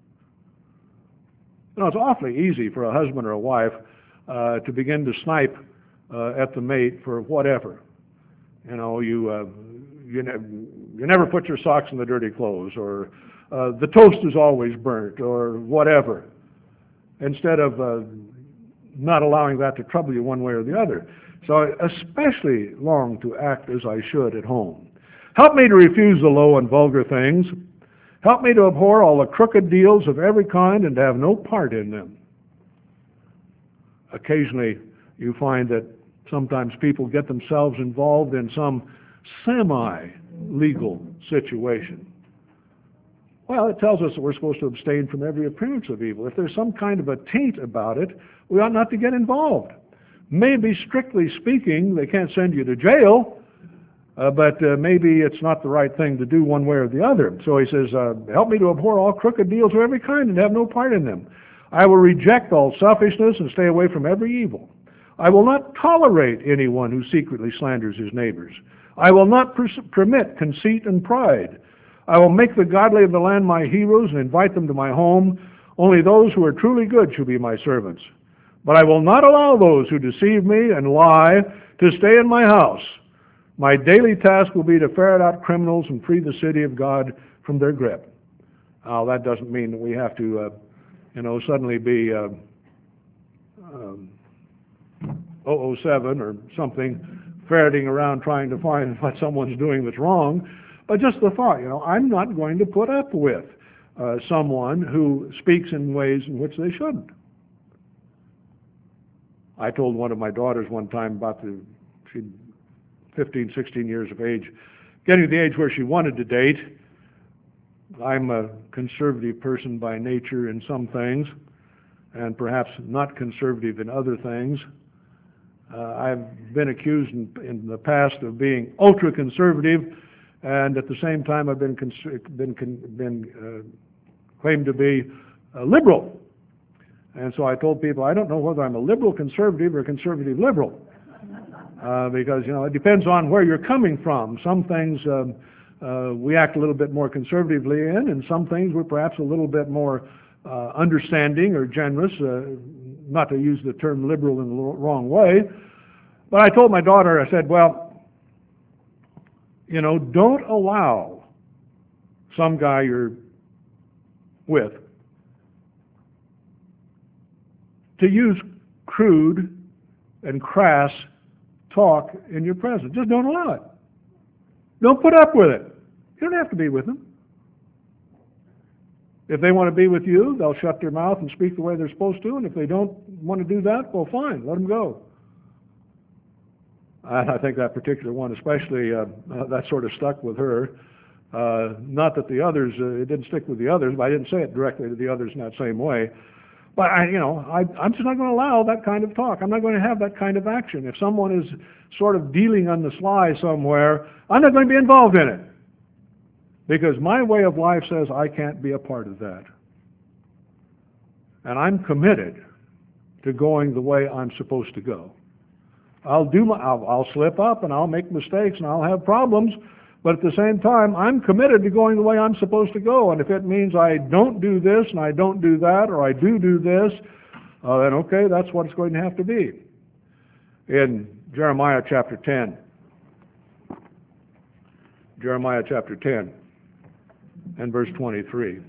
You know, it's awfully easy for a husband or a wife to begin to snipe at the mate for whatever. You know, you never put your socks in the dirty clothes, or the toast is always burnt, or whatever, instead of not allowing that to trouble you one way or the other. So I especially long to act as I should at home. Help me to refuse the low and vulgar things. Help me to abhor all the crooked deals of every kind and to have no part in them. Occasionally you find that sometimes people get themselves involved in some semi-legal situation. Well, it tells us that we're supposed to abstain from every appearance of evil. If there's some kind of a taint about it, we ought not to get involved. Maybe, strictly speaking, they can't send you to jail, but maybe it's not the right thing to do one way or the other. So he says, help me to abhor all crooked deals of every kind and have no part in them. I will reject all selfishness and stay away from every evil. I will not tolerate anyone who secretly slanders his neighbors. I will not permit conceit and pride. I will make the godly of the land my heroes and invite them to my home. Only those who are truly good shall be my servants. But I will not allow those who deceive me and lie to stay in my house. My daily task will be to ferret out criminals and free the city of God from their grip. Now, that doesn't mean that we have to, suddenly be 007 or something, ferreting around trying to find what someone's doing that's wrong. But just the thought, I'm not going to put up with someone who speaks in ways in which they shouldn't. I told one of my daughters one time about she's 15, 16 years of age, getting to the age where she wanted to date. I'm a conservative person by nature in some things, and perhaps not conservative in other things. I've been accused in the past of being ultra-conservative, and at the same time I've been claimed to be liberal. And so I told people, I don't know whether I'm a liberal conservative or a conservative liberal, because it depends on where you're coming from. Some things we act a little bit more conservatively in, and some things we're perhaps a little bit more understanding or generous, not to use the term liberal in the wrong way. But I told my daughter, I said, well, don't allow some guy you're with to use crude and crass talk in your presence. Just don't allow it. Don't put up with it. You don't have to be with them. If they want to be with you, they'll shut their mouth and speak the way they're supposed to, and if they don't want to do that, well, fine, let them go. And I think that particular one especially, that sort of stuck with her. Not that the others, it didn't stick with the others, but I didn't say it directly to the others in that same way. But I'm just not going to allow that kind of talk. I'm not going to have that kind of action. If someone is sort of dealing on the sly somewhere, I'm not going to be involved in it. Because my way of life says I can't be a part of that. And I'm committed to going the way I'm supposed to go. I'll slip up and I'll make mistakes and I'll have problems, but at the same time, I'm committed to going the way I'm supposed to go. And if it means I don't do this and I don't do that, or I do this, then okay, that's what it's going to have to be. In Jeremiah chapter 10, and verse 23,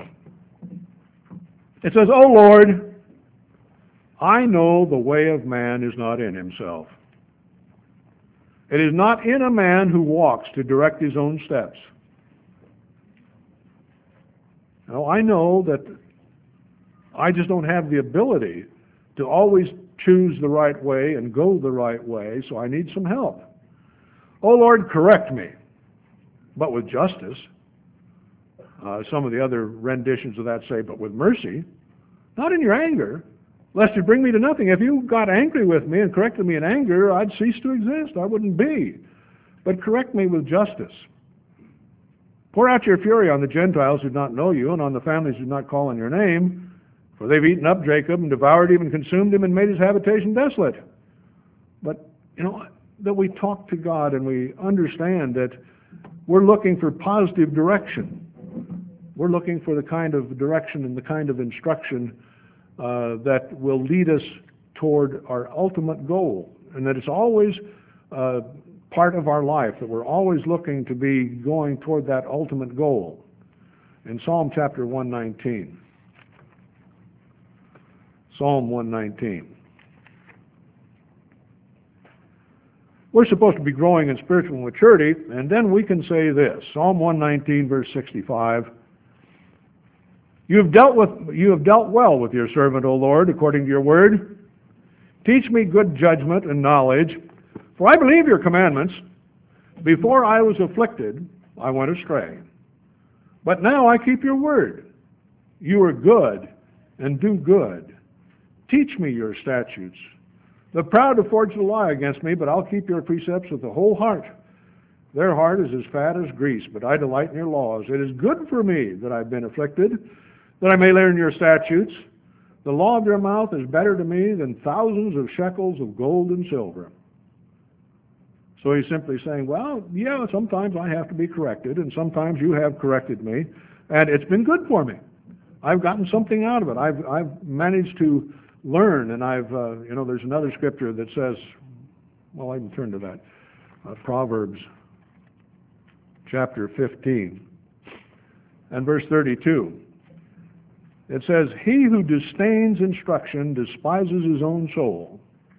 it says, "O Lord, I know the way of man is not in himself. It is not in a man who walks to direct his own steps." Now, I know that I just don't have the ability to always choose the right way and go the right way, so I need some help. "O Lord, correct me, but with justice." Some of the other renditions of that say, "but with mercy, not in your anger, lest you bring me to nothing." If you got angry with me and corrected me in anger, I'd cease to exist. I wouldn't be. But correct me with justice. "Pour out your fury on the Gentiles who do not know you, and on the families who do not call on your name, for they've eaten up Jacob and devoured him and consumed him and made his habitation desolate." But, that we talk to God and we understand that we're looking for positive direction. We're looking for the kind of direction and the kind of instruction that will lead us toward our ultimate goal, and that it's always part of our life, that we're always looking to be going toward that ultimate goal. In Psalm chapter 119, Psalm 119, we're supposed to be growing in spiritual maturity, and then we can say this, Psalm 119, verse 65, You have dealt well with your servant, O Lord, according to your word. Teach me good judgment and knowledge, for I believe your commandments. Before I was afflicted, I went astray. But now I keep your word. You are good and do good. Teach me your statutes. The proud have forged a lie against me, but I'll keep your precepts with the whole heart. Their heart is as fat as grease, but I delight in your laws. It is good for me that I've been afflicted, that I may learn your statutes. The law of your mouth is better to me than thousands of shekels of gold and silver. So he's simply saying, well, yeah, sometimes I have to be corrected, and sometimes you have corrected me, and it's been good for me. I've gotten something out of it. I've managed to learn, and there's another scripture that says, well, I can turn to that, Proverbs chapter 15 and verse 32. It says, he who disdains instruction despises his own soul.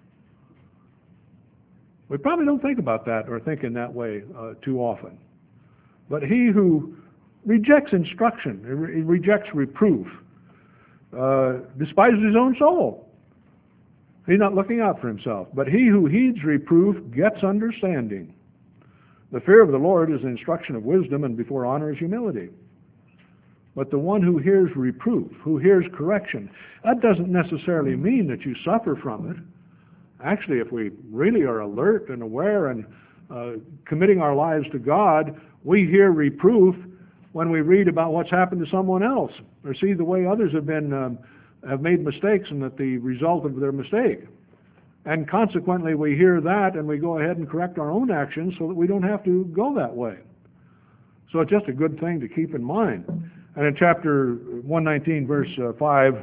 We probably don't think about that or think in that way too often. But he who rejects instruction, rejects reproof, despises his own soul. He's not looking out for himself. But he who heeds reproof gets understanding. The fear of the Lord is the instruction of wisdom, and before honor is humility. But the one who hears reproof, who hears correction, that doesn't necessarily mean that you suffer from it. Actually, if we really are alert and aware and committing our lives to God, we hear reproof when we read about what's happened to someone else, or see the way others have made mistakes and that the result of their mistake. And consequently, we hear that and we go ahead and correct our own actions so that we don't have to go that way. So it's just a good thing to keep in mind. And in chapter 119, verse 5,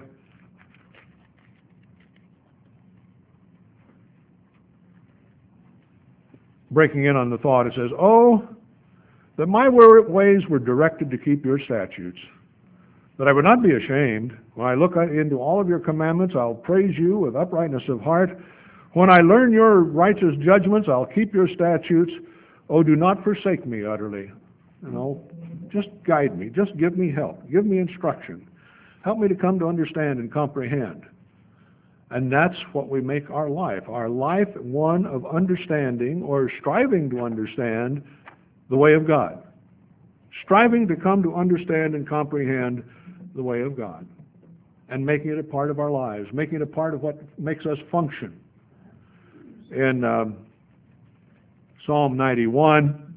breaking in on the thought, it says, oh, that my ways were directed to keep your statutes, that I would not be ashamed. When I look into all of your commandments, I'll praise you with uprightness of heart. When I learn your righteous judgments, I'll keep your statutes. Oh, do not forsake me utterly. Just guide me. Just give me help. Give me instruction. Help me to come to understand and comprehend. And that's what we make our life. Our life one of understanding or striving to understand the way of God. Striving to come to understand and comprehend the way of God. and making it a part of our lives, making it a part of what makes us function. In Psalm 91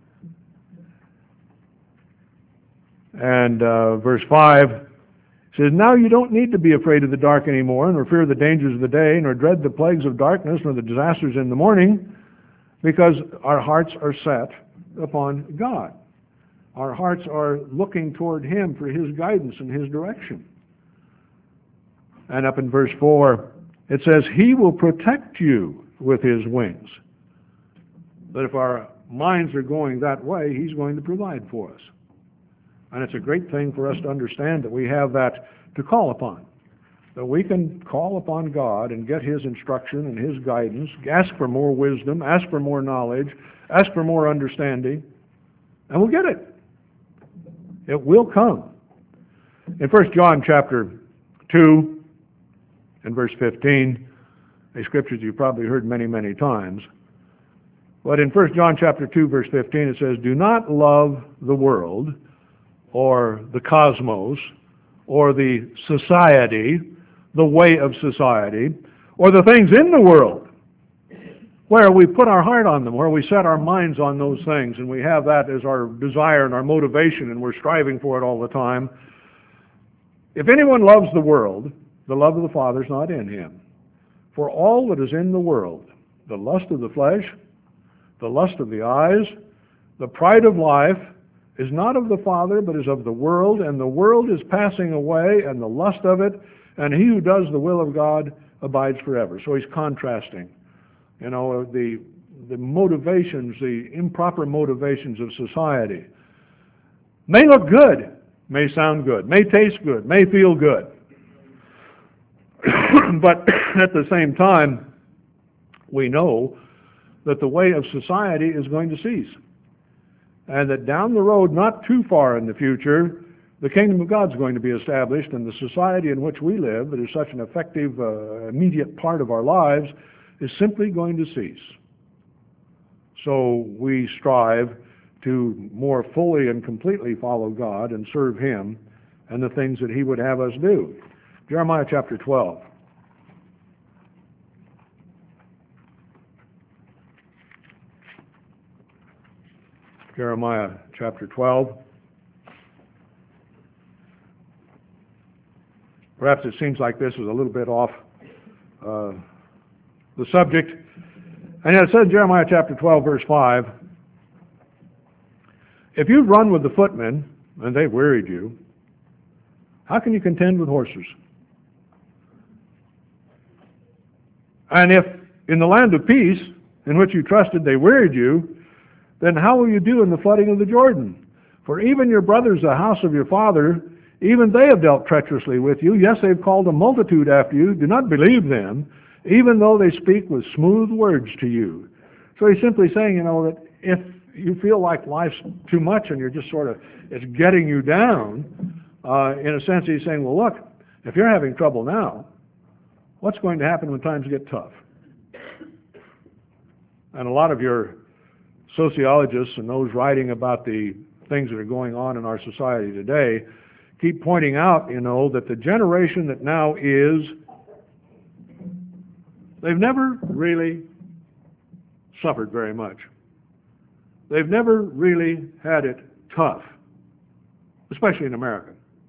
and verse 5, it says, "Now you don't need to be afraid of the dark anymore, nor fear the dangers of the day, nor dread the plagues of darkness, nor the disasters in the morning, because our hearts are set upon God." Our hearts are looking toward Him for His guidance and His direction. And up in verse 4, it says, "He will protect you with His wings." But if our minds are going that way, He's going to provide for us. And it's a great thing for us to understand that we have that to call upon. That we can call upon God and get His instruction and His guidance, ask for more wisdom, ask for more knowledge, ask for more understanding, and we'll get it. It will come. In 1 John chapter 2 and verse 15, a scripture you've probably heard many, many times. But in 1 John chapter 2 verse 15 it says, "Do not love the world or the cosmos or the society, the way of society, or the things in the world, where we put our heart on them, where we set our minds on those things, and we have that as our desire and our motivation, and we're striving for it all the time. If anyone loves the world, the love of the Father is not in him. For all that is in the world, the lust of the flesh, the lust of the eyes, the pride of life, is not of the Father, but is of the world, and the world is passing away, and the lust of it, and he who does the will of God abides forever." So he's contrasting, the motivations, the improper motivations of society. May look good, may sound good, may taste good, may feel good. But at the same time, we know that the way of society is going to cease. And that down the road, not too far in the future, the kingdom of God is going to be established, and the society in which we live, that is such an effective, immediate part of our lives, is simply going to cease. So we strive to more fully and completely follow God and serve Him and the things that He would have us do. Jeremiah chapter 12. Jeremiah chapter 12. Perhaps it seems like this is a little bit off the subject. And it says in Jeremiah chapter 12, verse 5, "If you've run with the footmen, and they've wearied you, how can you contend with horses? And if in the land of peace, in which you trusted, they wearied you, then how will you do in the flooding of the Jordan? For even your brothers, the house of your father, even they have dealt treacherously with you. Yes, they've called a multitude after you. Do not believe them, even though they speak with smooth words to you." So he's simply saying, that if you feel like life's too much and you're just it's getting you down, in a sense he's saying, well, look, if you're having trouble now, what's going to happen when times get tough? And a lot of your sociologists and those writing about the things that are going on in our society today keep pointing out, that the generation that now is, they've never really suffered very much. They've never really had it tough, especially in America.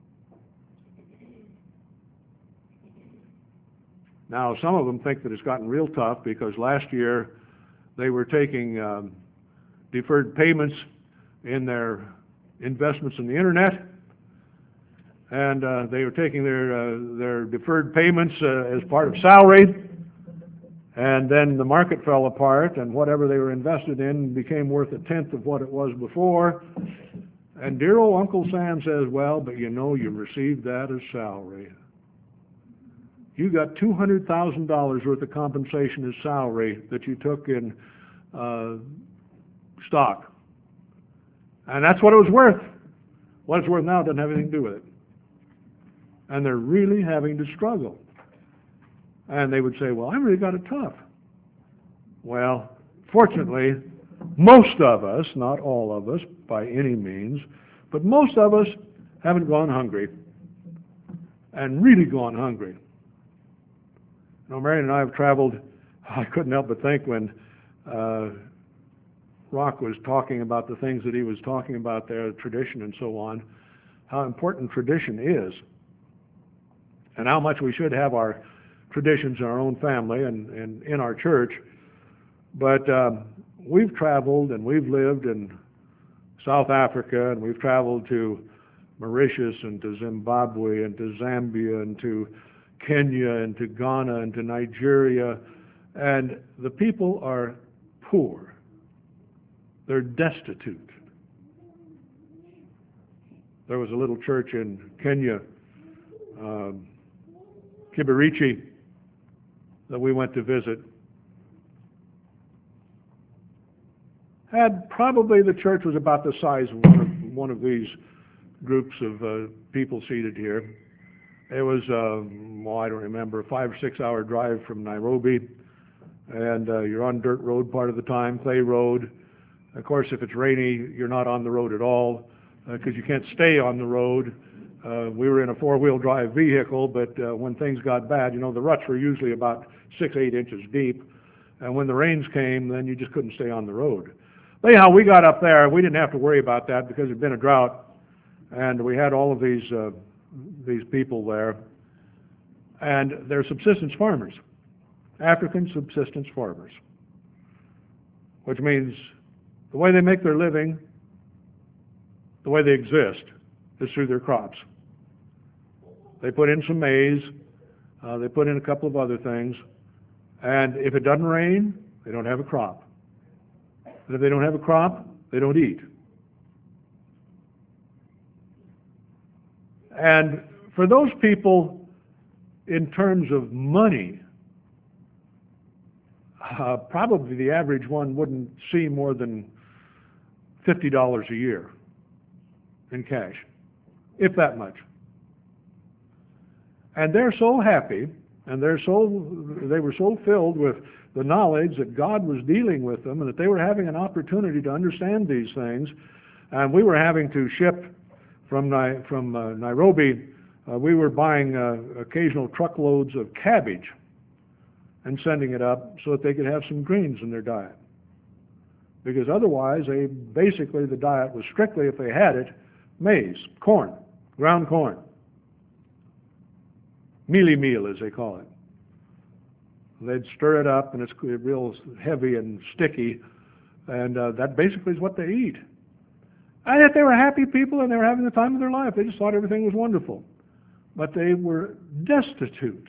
Now, some of them think that it's gotten real tough because last year they were taking deferred payments in their investments in the internet, and they were taking their deferred payments as part of salary, and then the market fell apart, and whatever they were invested in became worth a tenth of what it was before. And dear old Uncle Sam says, well, but you received that as salary. You got $200,000 worth of compensation as salary that you took in stock. And that's what it was worth. What it's worth now doesn't have anything to do with it. And they're really having to struggle. And they would say, well, I really got it tough. Well, fortunately, most of us, not all of us by any means, but most of us haven't gone hungry. and really gone hungry. You know, Marion and I have traveled. I couldn't help but think when Rock was talking about the things that he was talking about there, tradition and so on, how important tradition is, and how much we should have our traditions in our own family and in our church. But we've traveled and we've lived in South Africa, and we've traveled to Mauritius and to Zimbabwe and to Zambia and to Kenya and to Ghana and to Nigeria, and the people are poor. They're destitute. There was a little church in Kenya, Kibirichi, that we went to visit. Probably the church was about the size of one of these groups of people seated here. It was, I don't remember, a 5 or 6 hour drive from Nairobi, and you're on dirt road part of the time, clay road. Of course, if it's rainy, you're not on the road at all because you can't stay on the road. We were in a 4-wheel drive vehicle, but when things got bad, you know, the ruts were usually about 6-8 inches deep, and when the rains came, then you just couldn't stay on the road. But anyhow, we got up there. We didn't have to worry about that because there'd been a drought, and we had all of these people there, and they're subsistence farmers, African subsistence farmers, which means the way they make their living, the way they exist, is through their crops. They put in some maize, they put in a couple of other things, and if it doesn't rain, they don't have a crop. And if they don't have a crop, they don't eat. And for those people, in terms of money, probably the average one wouldn't see more than $50 a year in cash, if that much. And they're so happy, and they were so filled with the knowledge that God was dealing with them and that they were having an opportunity to understand these things. And we were having to ship from Nairobi, we were buying occasional truckloads of cabbage and sending it up so that they could have some greens in their diet. Because otherwise, basically the diet was strictly, if they had it, maize, corn, ground corn. Mealie meal, as they call it. They'd stir it up, and it's real heavy and sticky, and that basically is what they eat. And yet they were happy people, and they were having the time of their life. They just thought everything was wonderful. But they were destitute.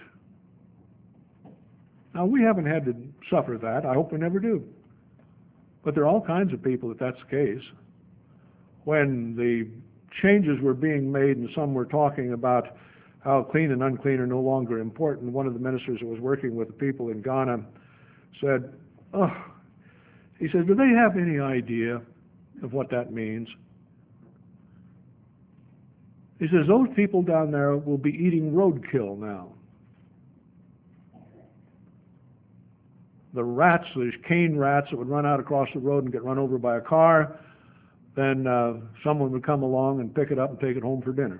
Now, we haven't had to suffer that. I hope we never do. But there are all kinds of people that that's the case. When the changes were being made, and some were talking about how clean and unclean are no longer important, one of the ministers that was working with the people in Ghana said, he said, do they have any idea of what that means? He says, those people down there will be eating roadkill now. The rats, these cane rats that would run out across the road and get run over by a car, then someone would come along and pick it up and take it home for dinner.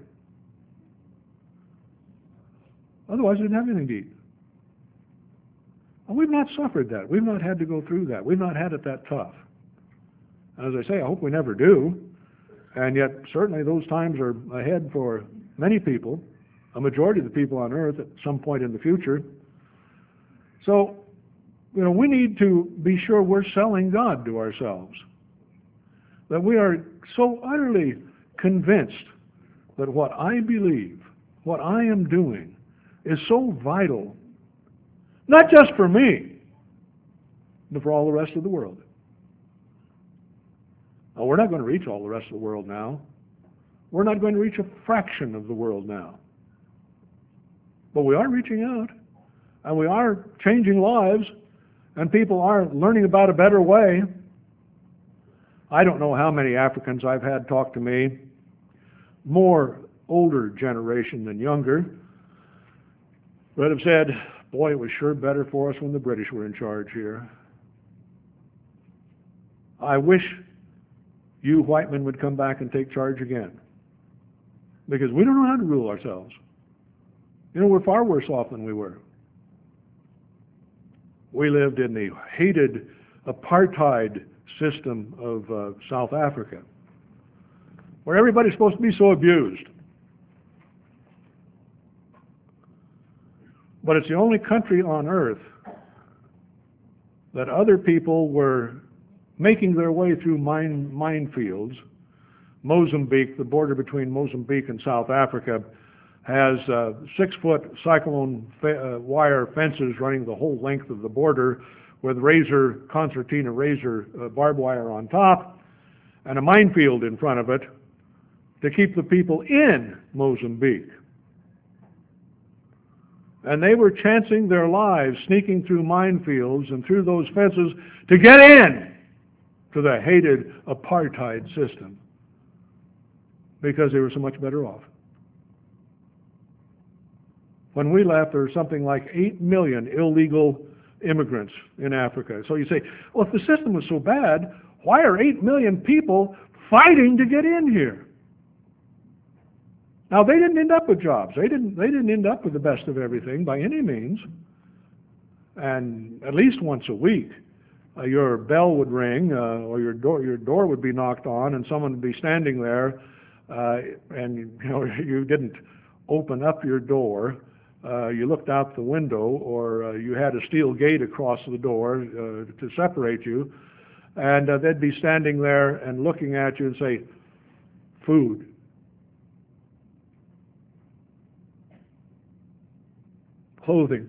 Otherwise, they didn't have anything to eat. And we've not suffered that. We've not had to go through that. We've not had it that tough. And as I say, I hope we never do. And yet, certainly those times are ahead for many people, a majority of the people on earth at some point in the future. So, we need to be sure we're selling God to ourselves. That we are so utterly convinced that what I believe, what I am doing, is so vital, not just for me, but for all the rest of the world. Now, we're not going to reach all the rest of the world now. We're not going to reach a fraction of the world now. But we are reaching out, and we are changing lives, and people are learning about a better way. I don't know how many Africans I've had talk to me, more older generation than younger, that have said, boy, it was sure better for us when the British were in charge here. I wish you white men would come back and take charge again. Because we don't know how to rule ourselves. You know, we're far worse off than we were. We lived in the hated apartheid system of South Africa, where everybody's supposed to be so abused. But it's the only country on earth that other people were making their way through minefields. Mozambique, the border between Mozambique and South Africa, has 6-foot cyclone wire fences running the whole length of the border with concertina razor barbed wire on top and a minefield in front of it to keep the people in Mozambique. And they were chancing their lives, sneaking through minefields and through those fences to get in to the hated apartheid system because they were so much better off. When we left, there were something like 8 million illegal immigrants in Africa. So you say, well, if the system was so bad, why are 8 million people fighting to get in here? Now, they didn't end up with jobs. They didn't end up with the best of everything by any means. And at least once a week, your bell would ring or your door would be knocked on, and someone would be standing there, and you didn't open up your door. You looked out the window, or you had a steel gate across the door to separate you, and they'd be standing there and looking at you and say, "Food." Clothing.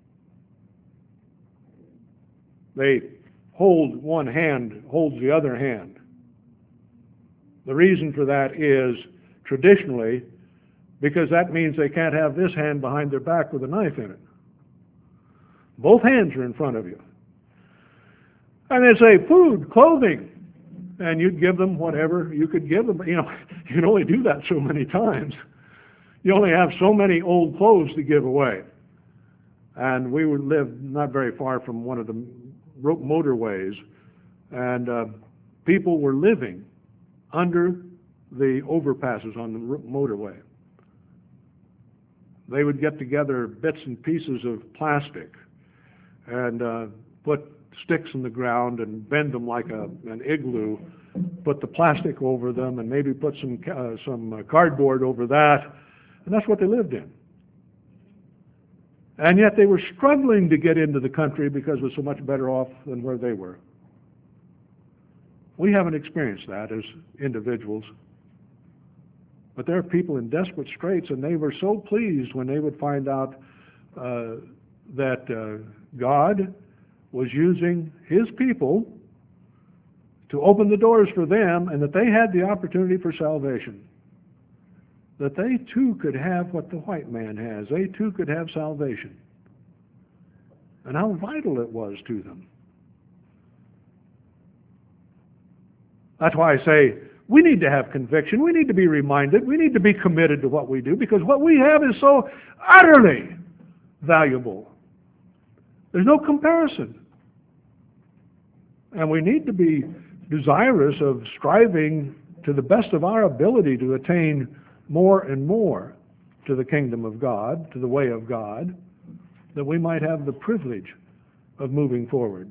They hold one hand, holds the other hand. The reason for that is traditionally because that means they can't have this hand behind their back with a knife in it. Both hands are in front of you. And they'd say, "Food, clothing," and you'd give them whatever you could give them. You can only do that so many times. You only have so many old clothes to give away. And we would live not very far from one of the motorways, and people were living under the overpasses on the motorway. They would get together bits and pieces of plastic and put sticks in the ground and bend them like an igloo, put the plastic over them, and maybe put some cardboard over that, and that's what they lived in. And yet they were struggling to get into the country because it was so much better off than where they were. We haven't experienced that as individuals. But there are people in desperate straits, and they were so pleased when they would find out that God was using His people to open the doors for them, and that they had the opportunity for salvation. That they too could have what the white man has. They too could have salvation. And how vital it was to them. That's why I say we need to have conviction. We need to be reminded. We need to be committed to what we do, because what we have is so utterly valuable. There's no comparison. And we need to be desirous of striving to the best of our ability to attain more and more to the kingdom of God, to the way of God, that we might have the privilege of moving forward.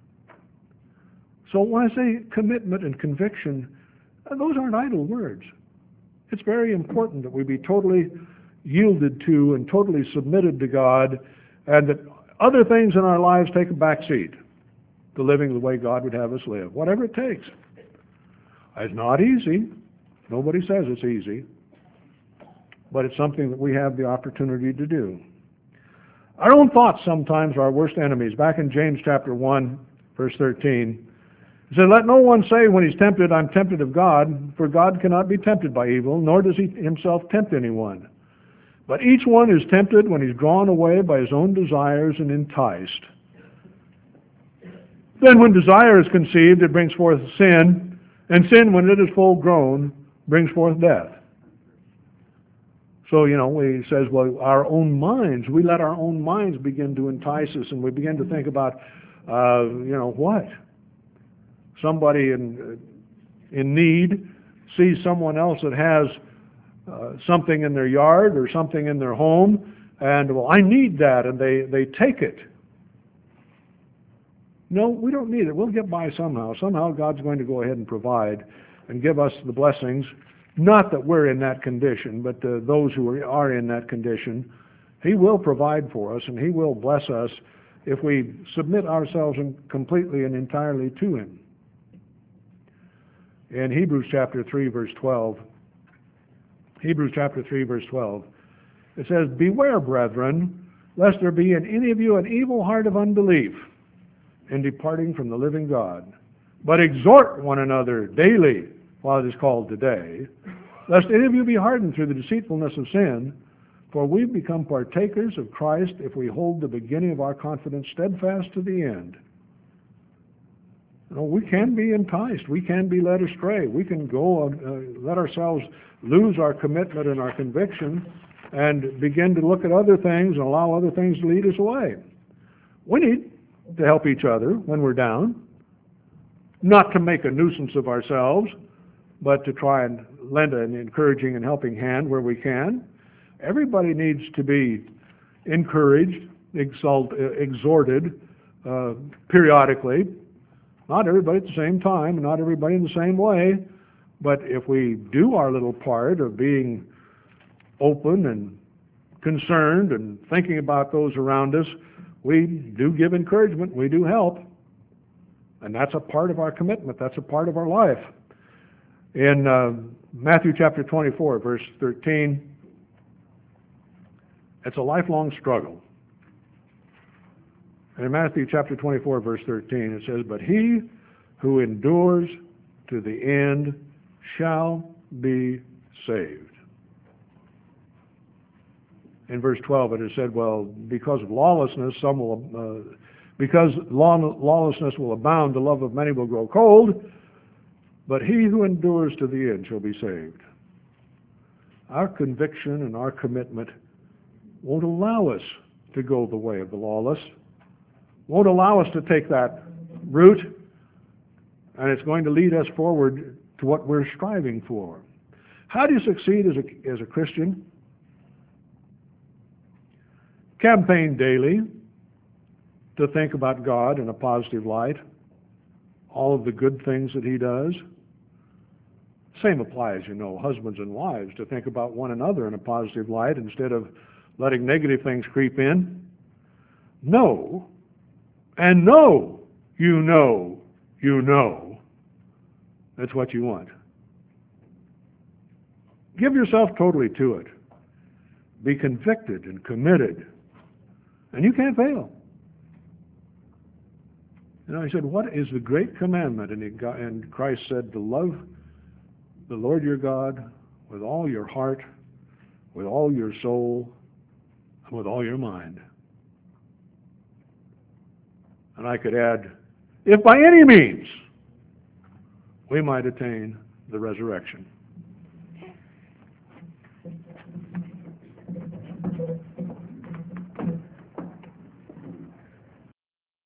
So when I say commitment and conviction, those aren't idle words. It's very important that we be totally yielded to and totally submitted to God, and that other things in our lives take a back seat to living the way God would have us live, whatever it takes. It's not easy. Nobody says it's easy. But it's something that we have the opportunity to do. Our own thoughts sometimes are our worst enemies. Back in James chapter 1, verse 13, it said, "Let no one say when he's tempted, I'm tempted of God, for God cannot be tempted by evil, nor does He Himself tempt anyone. But each one is tempted when he's drawn away by his own desires and enticed. Then when desire is conceived, it brings forth sin, and sin, when it is full grown, brings forth death." So, he says, well, our own minds, we let our own minds begin to entice us, and we begin to think about, what? Somebody in need sees someone else that has something in their yard or something in their home, and, well, I need that, and they take it. No, we don't need it. We'll get by somehow. Somehow God's going to go ahead and provide and give us the blessings. Not that we're in that condition, but those who are in that condition, He will provide for us, and He will bless us if we submit ourselves completely and entirely to Him. In Hebrews chapter 3, verse 12, Hebrews chapter 3, verse 12, it says, "Beware, brethren, lest there be in any of you an evil heart of unbelief in departing from the living God. But exhort one another daily, while it is called today, lest any of you be hardened through the deceitfulness of sin. For we become partakers of Christ if we hold the beginning of our confidence steadfast to the end." You know, we can be enticed. We can be led astray. We can go let ourselves lose our commitment and our conviction and begin to look at other things and allow other things to lead us away. We need to help each other when we're down, not to make a nuisance of ourselves, but to try and lend an encouraging and helping hand where we can. Everybody needs to be encouraged, exhorted periodically. Not everybody at the same time, not everybody in the same way, but if we do our little part of being open and concerned and thinking about those around us, we do give encouragement, we do help, and that's a part of our commitment, that's a part of our life. In Matthew chapter 24, verse 13, it's a lifelong struggle. And in Matthew chapter 24, verse 13, it says, "But he who endures to the end shall be saved." In verse 12, it is said, well, because of lawlessness, because lawlessness will abound, the love of many will grow cold, but he who endures to the end shall be saved. Our conviction and our commitment won't allow us to go the way of the lawless, won't allow us to take that route, and it's going to lead us forward to what we're striving for. How do you succeed as a Christian? Campaign daily to think about God in a positive light, all of the good things that He does. Same applies, you know, husbands and wives, to think about one another in a positive light instead of letting negative things creep in. Know, and know, you know, that's what you want. Give yourself totally to it. Be convicted and committed, and you can't fail. You know, he said, what is the great commandment? And Christ said, to love the Lord your God with all your heart, with all your soul, and with all your mind. And I could add, if by any means we might attain the resurrection.